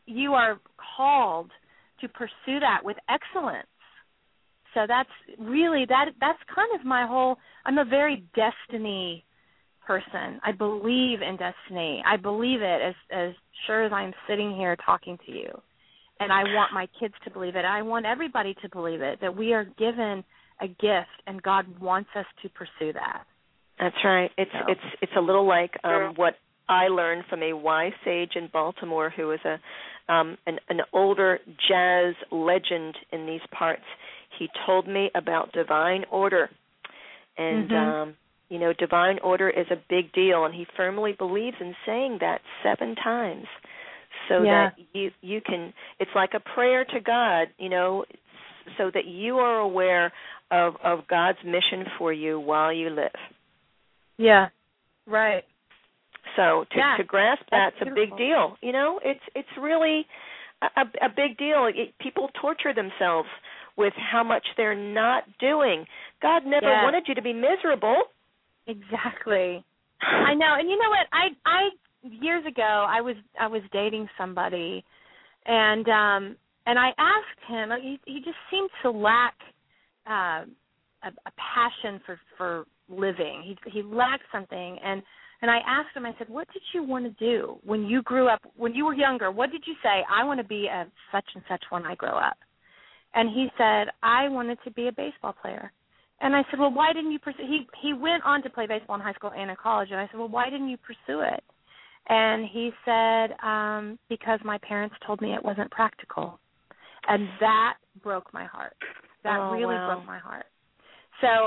you are called to pursue that with excellence. So that's really that's kind of my whole. I'm a very destiny person. I believe in destiny. I believe it as sure as I'm sitting here talking to you. And I want my kids to believe it. I want everybody to believe it, that we are given a gift and God wants us to pursue that. That's right. It's a little like what I learned from a wise sage in Baltimore who was an older jazz legend in these parts. He told me about divine order. And divine order is a big deal, and he firmly believes in saying that 7 times. So that you can, it's like a prayer to God, so that you are aware of God's mission for you while you live. Yeah, right. So to grasp that's a big deal. It's really a big deal. People torture themselves with how much they're not doing. God never wanted you to be miserable. Exactly. I know. And you know what? I years ago I was dating somebody, and I asked him. He just seemed to lack a passion for living. He lacked something, and I asked him. I said, "What did you want to do when you grew up? When you were younger, what did you say? I want to be a such and such when I grow up." And he said, "I wanted to be a baseball player." And I said, "Well, why didn't you pursue?" He went on to play baseball in high school and in college. And I said, "Well, why didn't you pursue it?" And he said, "Because my parents told me it wasn't practical." And that broke my heart. That really broke my heart. So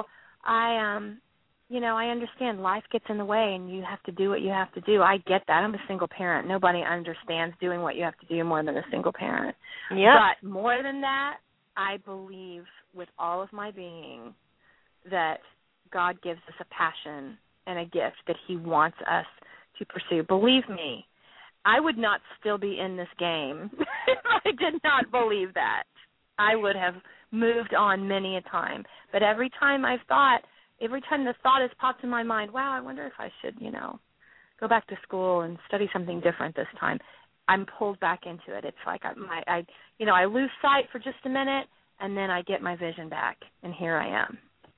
I understand life gets in the way and you have to do what you have to do. I get that. I'm a single parent. Nobody understands doing what you have to do more than a single parent. Yep. But more than that, I believe with all of my being that God gives us a passion and a gift that he wants us to pursue. Believe me, I would not still be in this game if I did not believe that. I would have moved on many a time. But every time the thought has popped in my mind, wow, I wonder if I should, go back to school and study something different this time, I'm pulled back into it. It's like I lose sight for just a minute, and then I get my vision back, and here I am.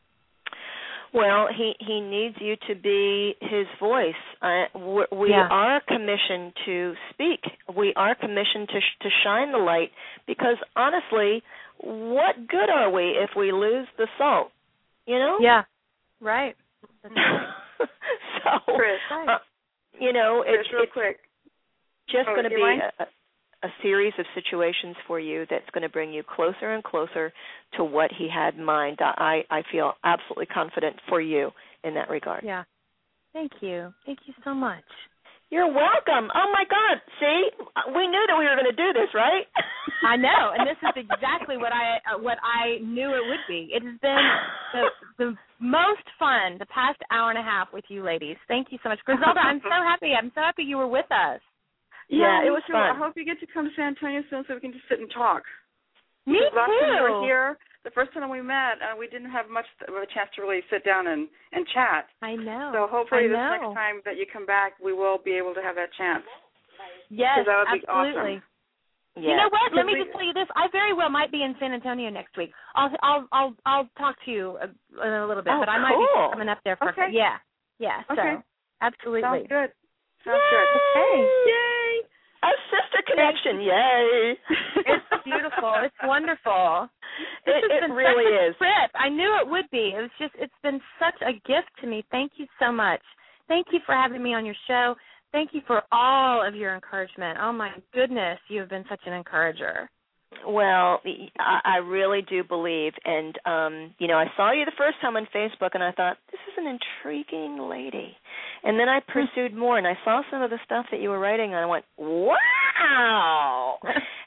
Well, he needs you to be his voice. We are commissioned to speak. We are commissioned to shine the light because, honestly, what good are we if we lose the salt, Yeah, right. That's right. So, Chris, it's real quick. Just going to be a series of situations for you that's going to bring you closer and closer to what he had in mind. I feel absolutely confident for you in that regard. Yeah. Thank you. Thank you so much. You're welcome. Oh, my God. See? We knew that we were going to do this, right? I know, and this is exactly what I knew it would be. It has been the most fun the past hour and a half with you ladies. Thank you so much. Griselda, I'm so happy. I'm so happy you were with us. Yeah, it was fun. I hope you get to come to San Antonio soon so we can just sit and talk. Me too. Last time you were here, the first time we met, we didn't have much of a chance to really sit down and chat. I know. So hopefully this next time that you come back, we will be able to have that chance. Yes, that would be absolutely. Awesome. Yes. You know what? Let me just tell you this. I very well might be in San Antonio next week. I'll talk to you in a little bit, but I might be coming up there for Yeah. Okay. So absolutely. Sounds good. Sounds good. Okay. Yay! A sister connection. Yay! It's beautiful. It's wonderful. It really is. Trip. I knew it would be. It's been such a gift to me. Thank you so much. Thank you for having me on your show. Thank you for all of your encouragement. Oh, my goodness, you have been such an encourager. Well, I really do believe. And, I saw you the first time on Facebook, and I thought, this is an intriguing lady. And then I pursued more, and I saw some of the stuff that you were writing, and I went, wow.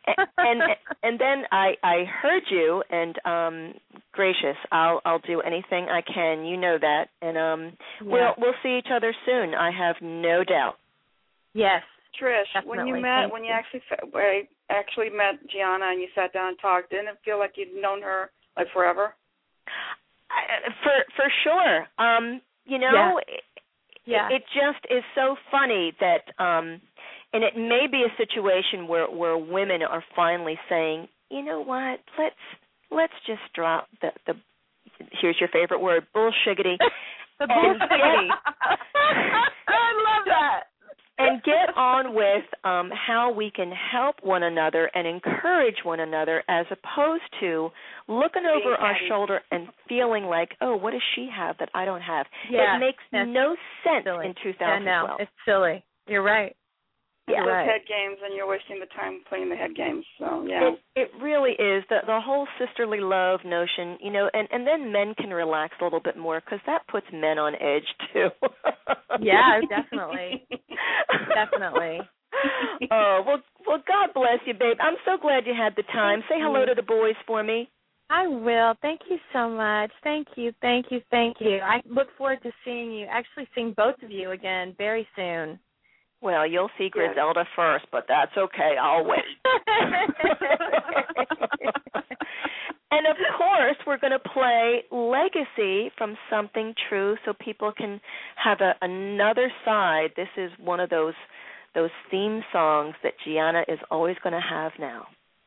and then I heard you, and gracious, I'll do anything I can. You know that. And we'll see each other soon, I have no doubt. Yes. Trish, definitely. when you actually met Gianna and you sat down and talked, didn't it feel like you'd known her like forever? For sure. It just is so funny that And it may be a situation where women are finally saying, you know what, let's just drop the here's your favorite word, bullshiggity. The bullshiggity. I love that. And get on with how we can help one another and encourage one another, as opposed to looking over our shoulder and feeling like, oh, what does she have that I don't have? Yeah, it makes no sense silly. in 2012. Yeah, no, it's silly. You're right. Yeah. Those head games, and you're wasting the time playing the head games. So yeah, it really is the whole sisterly love notion, you know, and then men can relax a little bit more, because that puts men on edge too. Yeah, definitely, definitely. Oh well, God bless you, babe. I'm so glad you had the time. Say hello to the boys for me. I will. Thank you so much. Thank you, thank you, thank you. I look forward to seeing both of you again very soon. Well, you'll see Griselda first, but that's okay. I'll wait. And, of course, we're going to play Legacy from Something True so people can have another side. This is one of those theme songs that Gianna is always going to have now.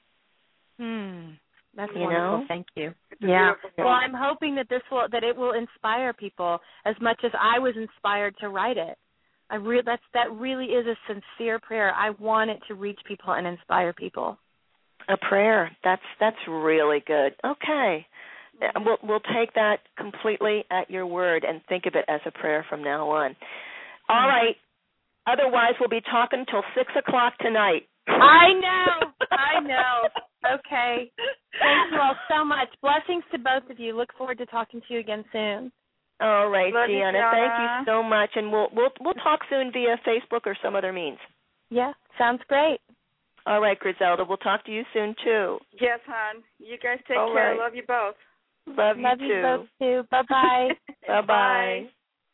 That's you wonderful. know? Thank you. Yeah. Well, I'm hoping that it will inspire people as much as I was inspired to write it. That really is a sincere prayer. I want it to reach people and inspire people. A prayer. That's really good. Okay. We'll take that completely at your word and think of it as a prayer from now on. All right. Otherwise, we'll be talking till 6 o'clock tonight. I know. Okay. Thank you all so much. Blessings to both of you. Look forward to talking to you again soon. All right, Love you, Gianna. Thank you so much, and we'll talk soon via Facebook or some other means. Yeah, sounds great. All right, Griselda. We'll talk to you soon too. Yes, hon. You guys take All care. right. Love you both. Love you too. You both too. Bye-bye. Bye-bye.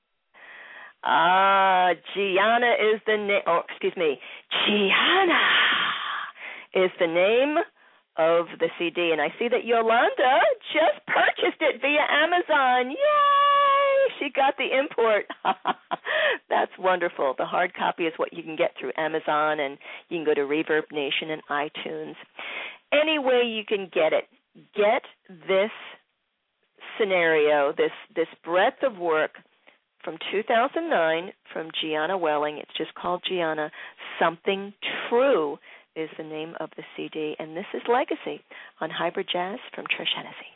Gianna is the name. Oh, excuse me. Gianna is the name of the CD, and I see that Yolanda just purchased it via Amazon. Yay! She got the import. That's wonderful. The hard copy is what you can get through Amazon, and you can go to Reverb Nation and iTunes. Any way you can get it, get this scenario, this breadth of work from 2009 from Gianna Welling. It's just called Gianna. Something True is the name of the CD, and this is Legacy on Hybrid Jazz from Trish Hennessy.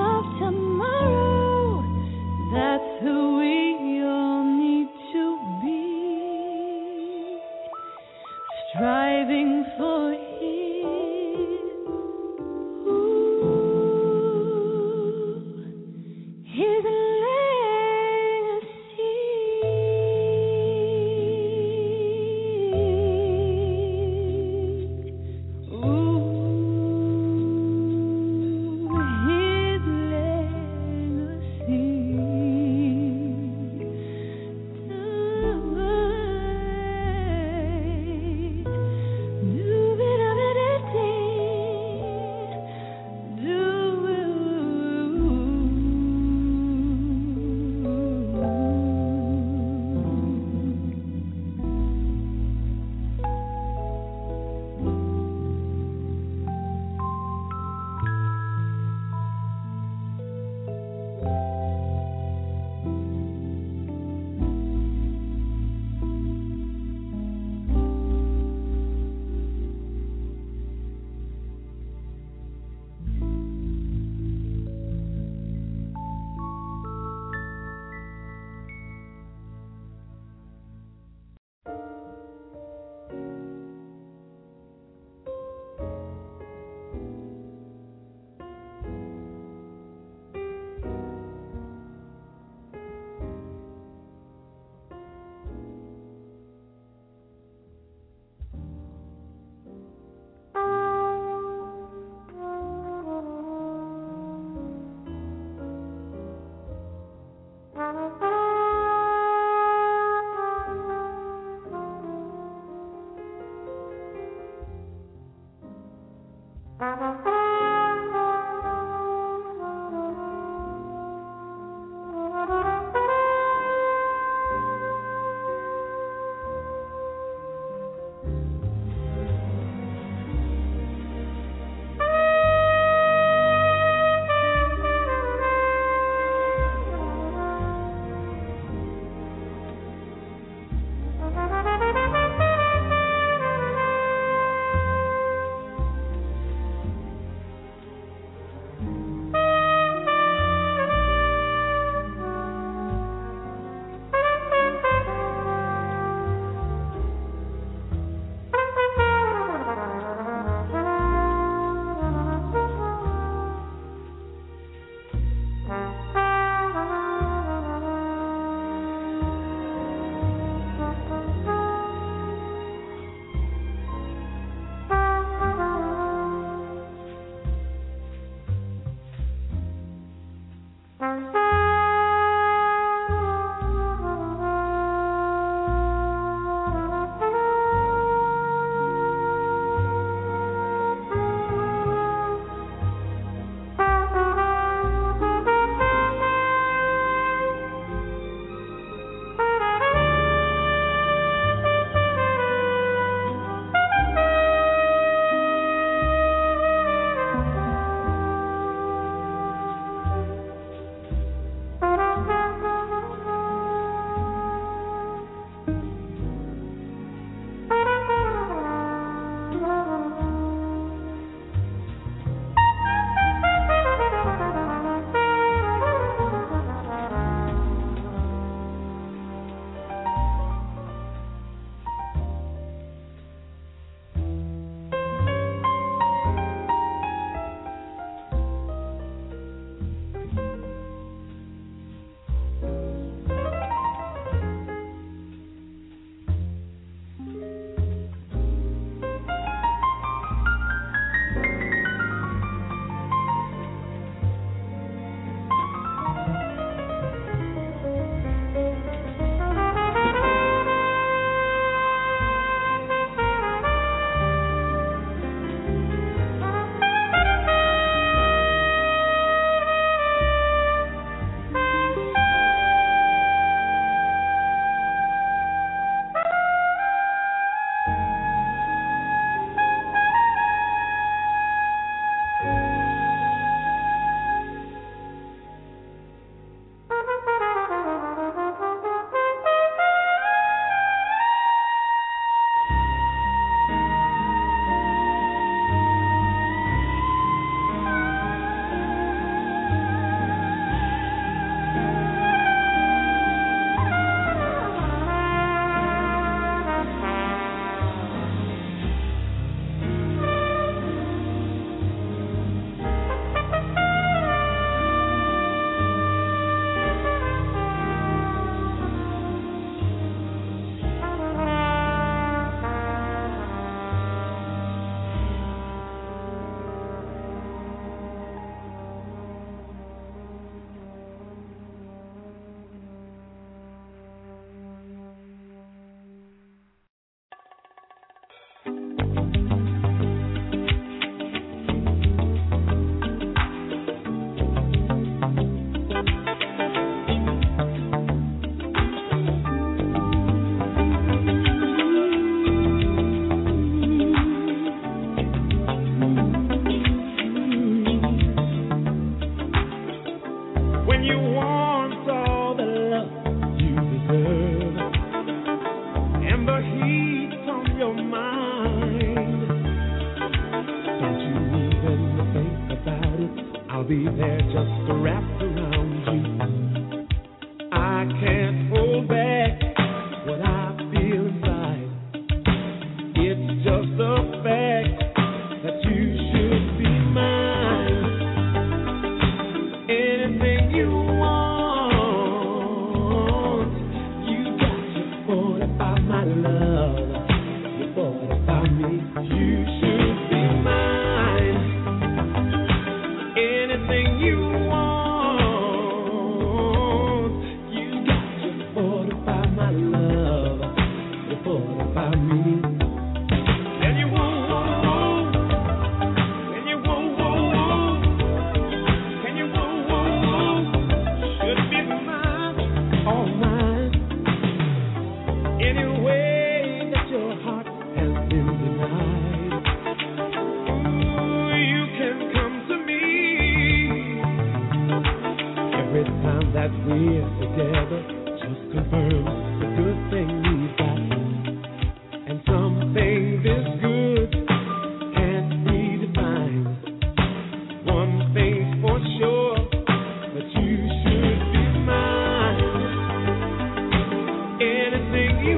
of tomorrow. That's who we all need to be. Striving for his legacy. Ooh, his legacy. you want all the love you deserve, and the heat on your mind. Don't you even think about it? I'll be there just wrapped around you. I can't hold back what I feel inside. It's just a fact that you should be mine. Anything you want, you got to fortify my love. You fortify me, you should be mine. Anything you want, you got to fortify my love. You fortify me. And you won't. That we're together just confirms the good thing we've got. And something this good can't be defined. One thing's for sure, that you should be mine. Anything you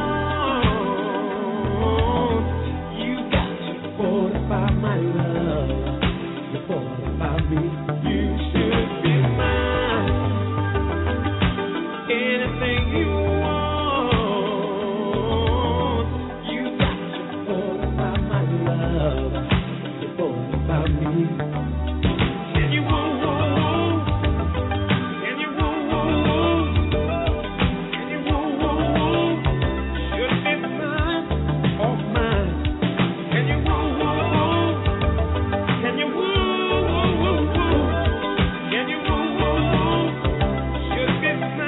want, you got to fortify my love. You fortify me, you should be mine. Anything you want, you got to fortify my love. You fortify me. And you won't. And you won't. And you won't. Should be mine, all mine. And you won't. And you won't. And you won't. Should be mine.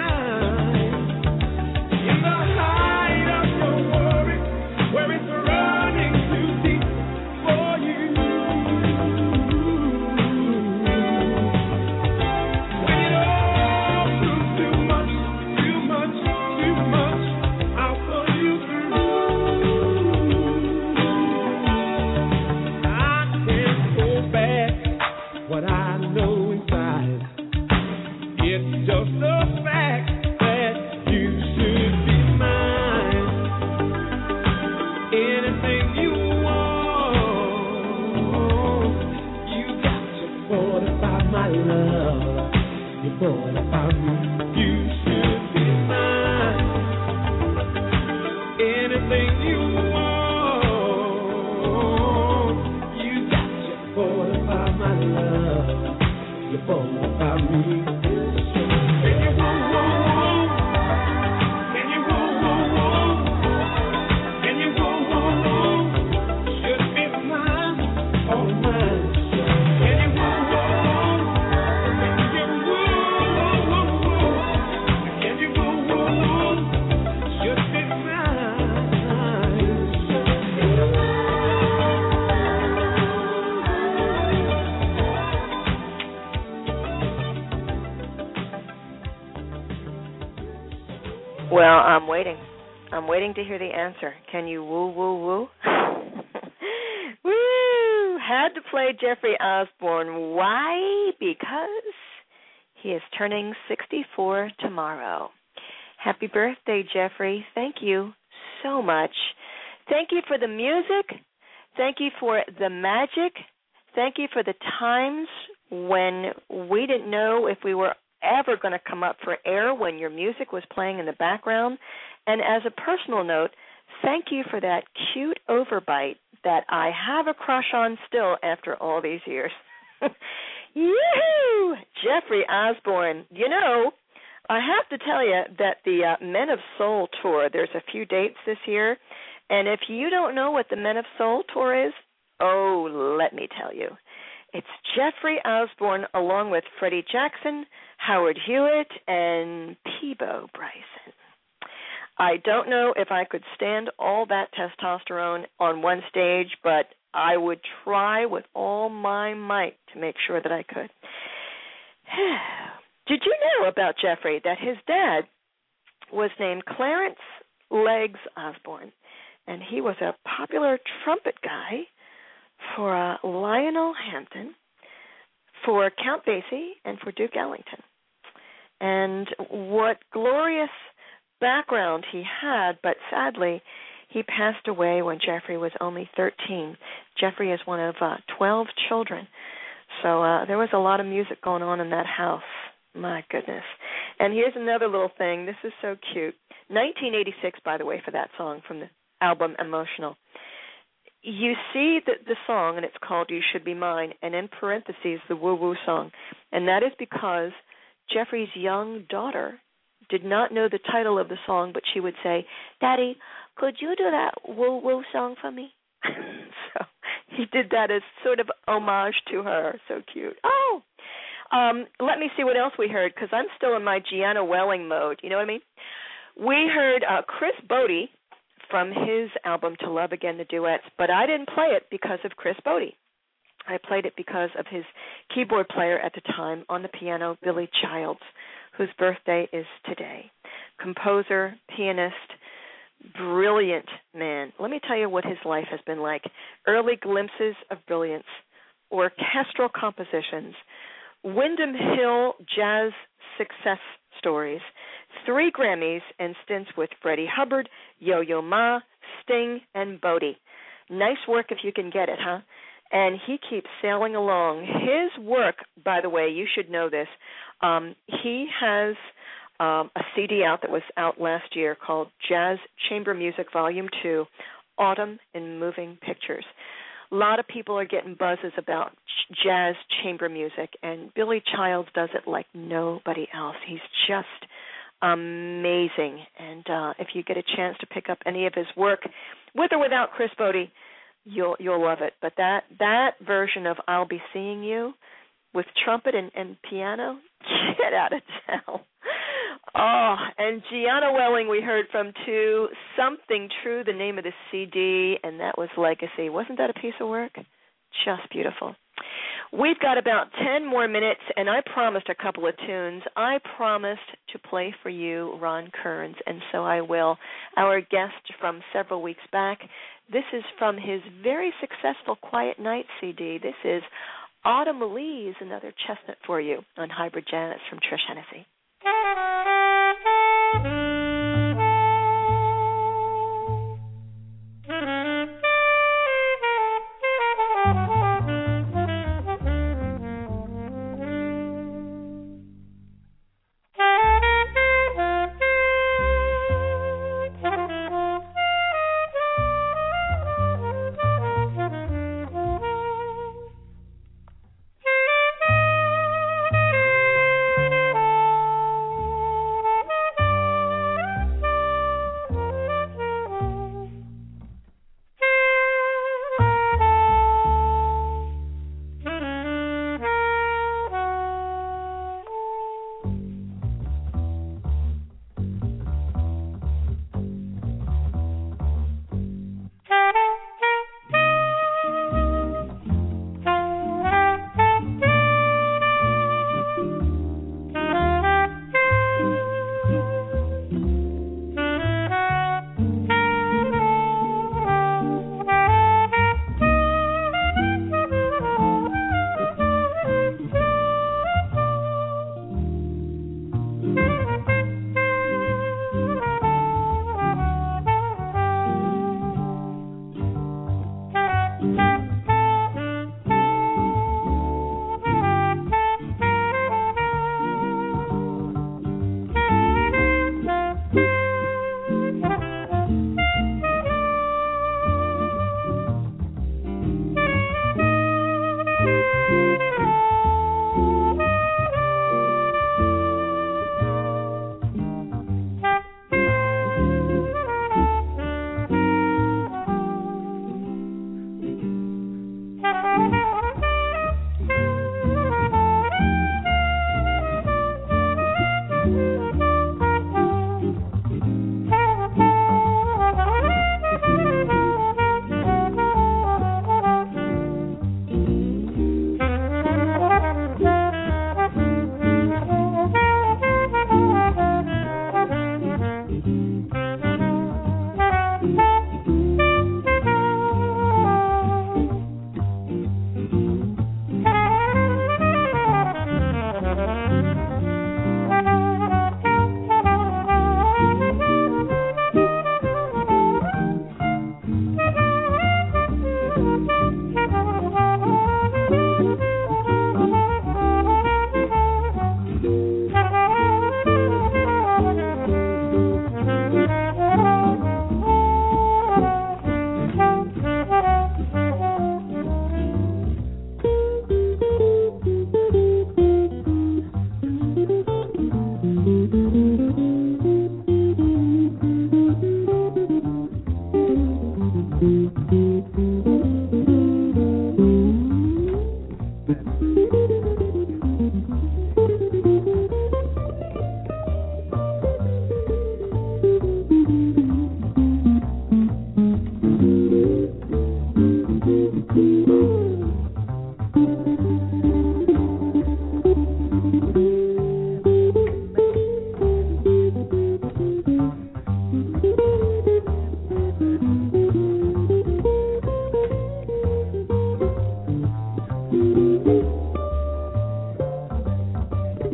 Well, I'm waiting. I'm waiting to hear the answer. Can you woo, woo, woo? Woo! Had to play Jeffrey Osborne. Why? Because he is turning 64 tomorrow. Happy birthday, Jeffrey. Thank you so much. Thank you for the music. Thank you for the magic. Thank you for the times when we didn't know if we were ever going to come up for air, when your music was playing in the background. And as a personal note, thank you for that cute overbite that I have a crush on still after all these years. Yoo-hoo! Jeffrey Osborne. You know, I have to tell you that the Men of Soul Tour, there's a few dates this year, and if you don't know what the Men of Soul Tour is, oh, let me tell you. It's Jeffrey Osborne along with Freddie Jackson, Howard Hewitt, and Peabo Bryson. I don't know if I could stand all that testosterone on one stage, but I would try with all my might to make sure that I could. Did you know about Jeffrey that his dad was named Clarence Legs Osborne, and he was a popular trumpet guy for Lionel Hampton, for Count Basie, and for Duke Ellington. And what glorious background he had, but sadly, he passed away when Jeffrey was only 13. Jeffrey is one of 12 children, so there was a lot of music going on in that house. My goodness. And here's another little thing. This is so cute. 1986, by the way, for that song from the album Emotional. You see the song, and it's called You Should Be Mine, and in parentheses, the woo-woo song. And that is because Jeffrey's young daughter did not know the title of the song, but she would say, Daddy, could you do that woo-woo song for me? So he did that as sort of homage to her. So cute. Oh! Let me see what else we heard, because I'm still in my Gianna Welling mode. You know what I mean? We heard Chris Botti from his album To Love Again, the Duets, but I didn't play it because of Chris Botti. I played it because of his keyboard player at the time on the piano, Billy Childs, whose birthday is today. Composer, pianist, brilliant man. Let me tell you what his life has been like. Early glimpses of brilliance, orchestral compositions, Wyndham Hill jazz success stories, 3 Grammys and stints with Freddie Hubbard, Yo-Yo Ma, Sting, and Bodie. Nice work if you can get it, huh? And he keeps sailing along. His work, by the way, you should know this, he has a CD out that was out last year called Jazz Chamber Music Volume 2, Autumn in Moving Pictures. A lot of people are getting buzzes about jazz chamber music, and Billy Childs does it like nobody else. He's just amazing. And if you get a chance to pick up any of his work, with or without Chris Botti, you'll love it. But that version of I'll Be Seeing You with trumpet and piano, get out of town. Oh, and Gianna Welling we heard from too, Something True, the name of the CD, and that was Legacy. Wasn't that a piece of work? Just beautiful. We've got about 10 more minutes, and I promised a couple of tunes. I promised to play for you Ron Kearns, and so I will. Our guest from several weeks back, this is from his very successful Quiet Night CD. This is Autumn Leaves, another chestnut for you on Hybrid Jazz from Trish Hennessy.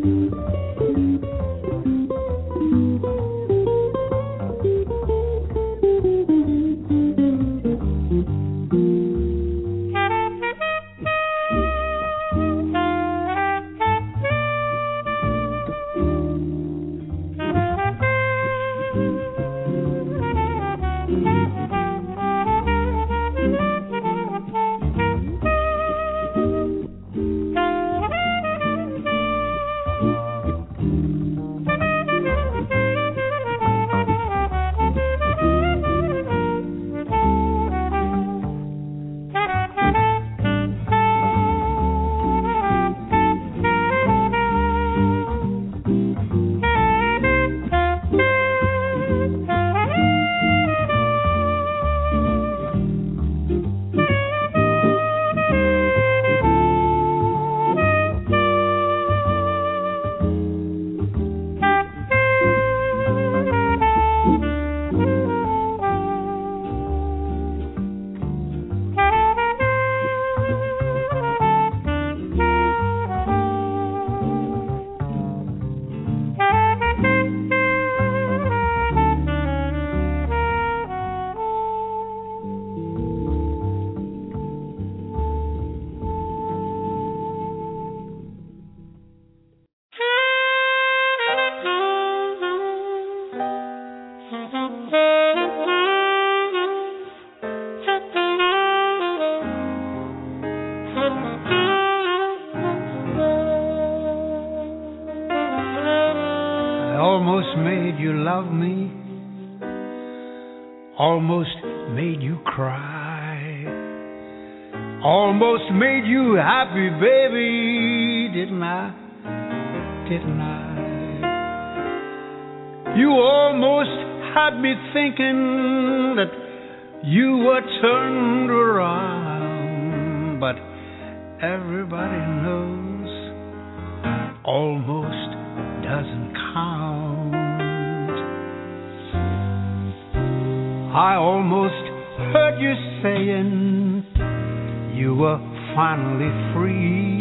Almost made you love me, almost made you cry, almost made you happy, baby, didn't I? Didn't I? You almost had me thinking that you were turned around, but everybody knows almost doesn't count. I almost heard you saying you were finally free.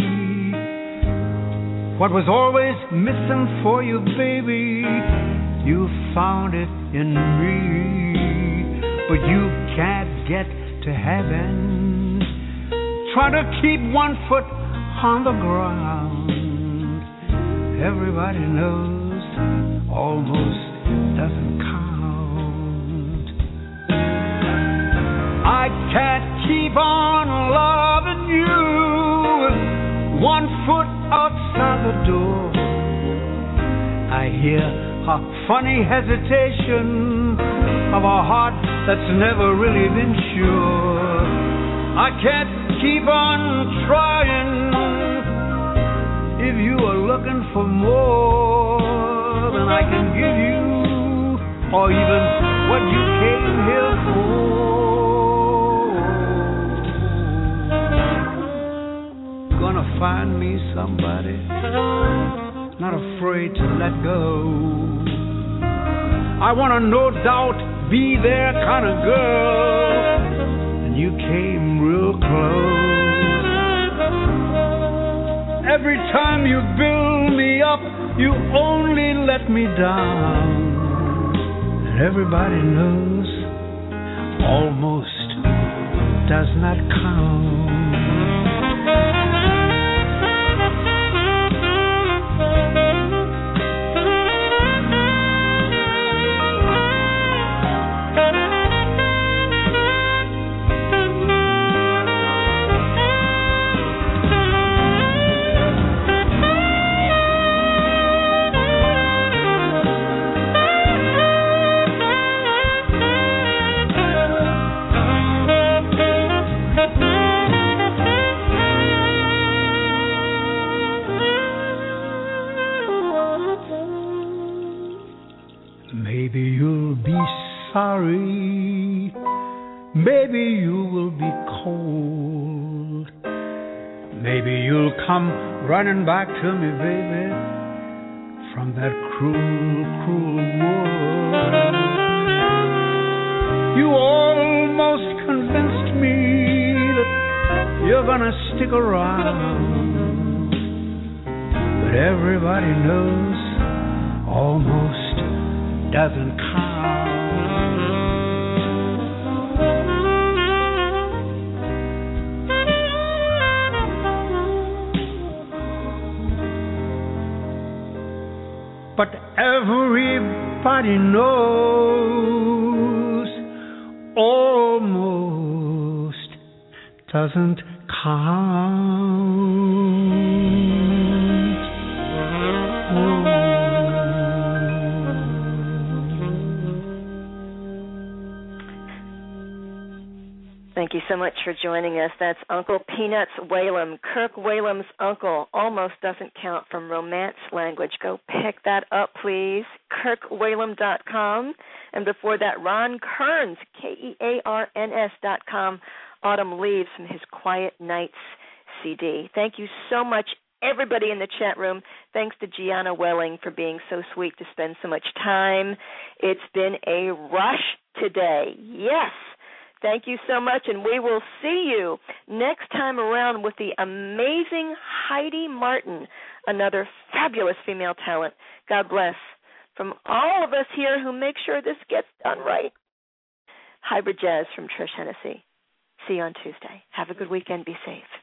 What was always missing for you, baby, you found it in me. But you can't get to heaven trying to keep one foot on the ground. Everybody knows almost doesn't count. I can't keep on loving you, one foot outside the door. I hear a funny hesitation of a heart that's never really been sure. I can't keep on trying if you are looking for more than I can give you, or even what you came here for. Gonna find me somebody not afraid to let go. I wanna no doubt be their kind of girl, and you came real close. Every time you build me up, you only let me down. And everybody knows almost does not count. Maybe you'll be sorry, maybe you will be cold, maybe you'll come running back to me, baby, from that cruel, cruel world. You almost convinced me that you're gonna stick around, but but everybody knows almost doesn't count. But everybody knows almost doesn't count. Oh. Thank you so much for joining us. That's Uncle Peanuts Whalum, Kirk Whalum's uncle. Almost doesn't count from Romance Language. Go pick that up, please. KirkWhalum.com. And before that, Ron Kearns, KEARNS.com. Autumn Leaves from his Quiet Nights CD. Thank you so much, everybody in the chat room. Thanks to Gianna Welling for being so sweet to spend so much time. It's been a rush today. Yes. Thank you so much, and we will see you next time around with the amazing Heidi Martin, another fabulous female talent. God bless. From all of us here who make sure this gets done right. Hybrid Jazz from Trish Hennessy. See you on Tuesday. Have a good weekend. Be safe.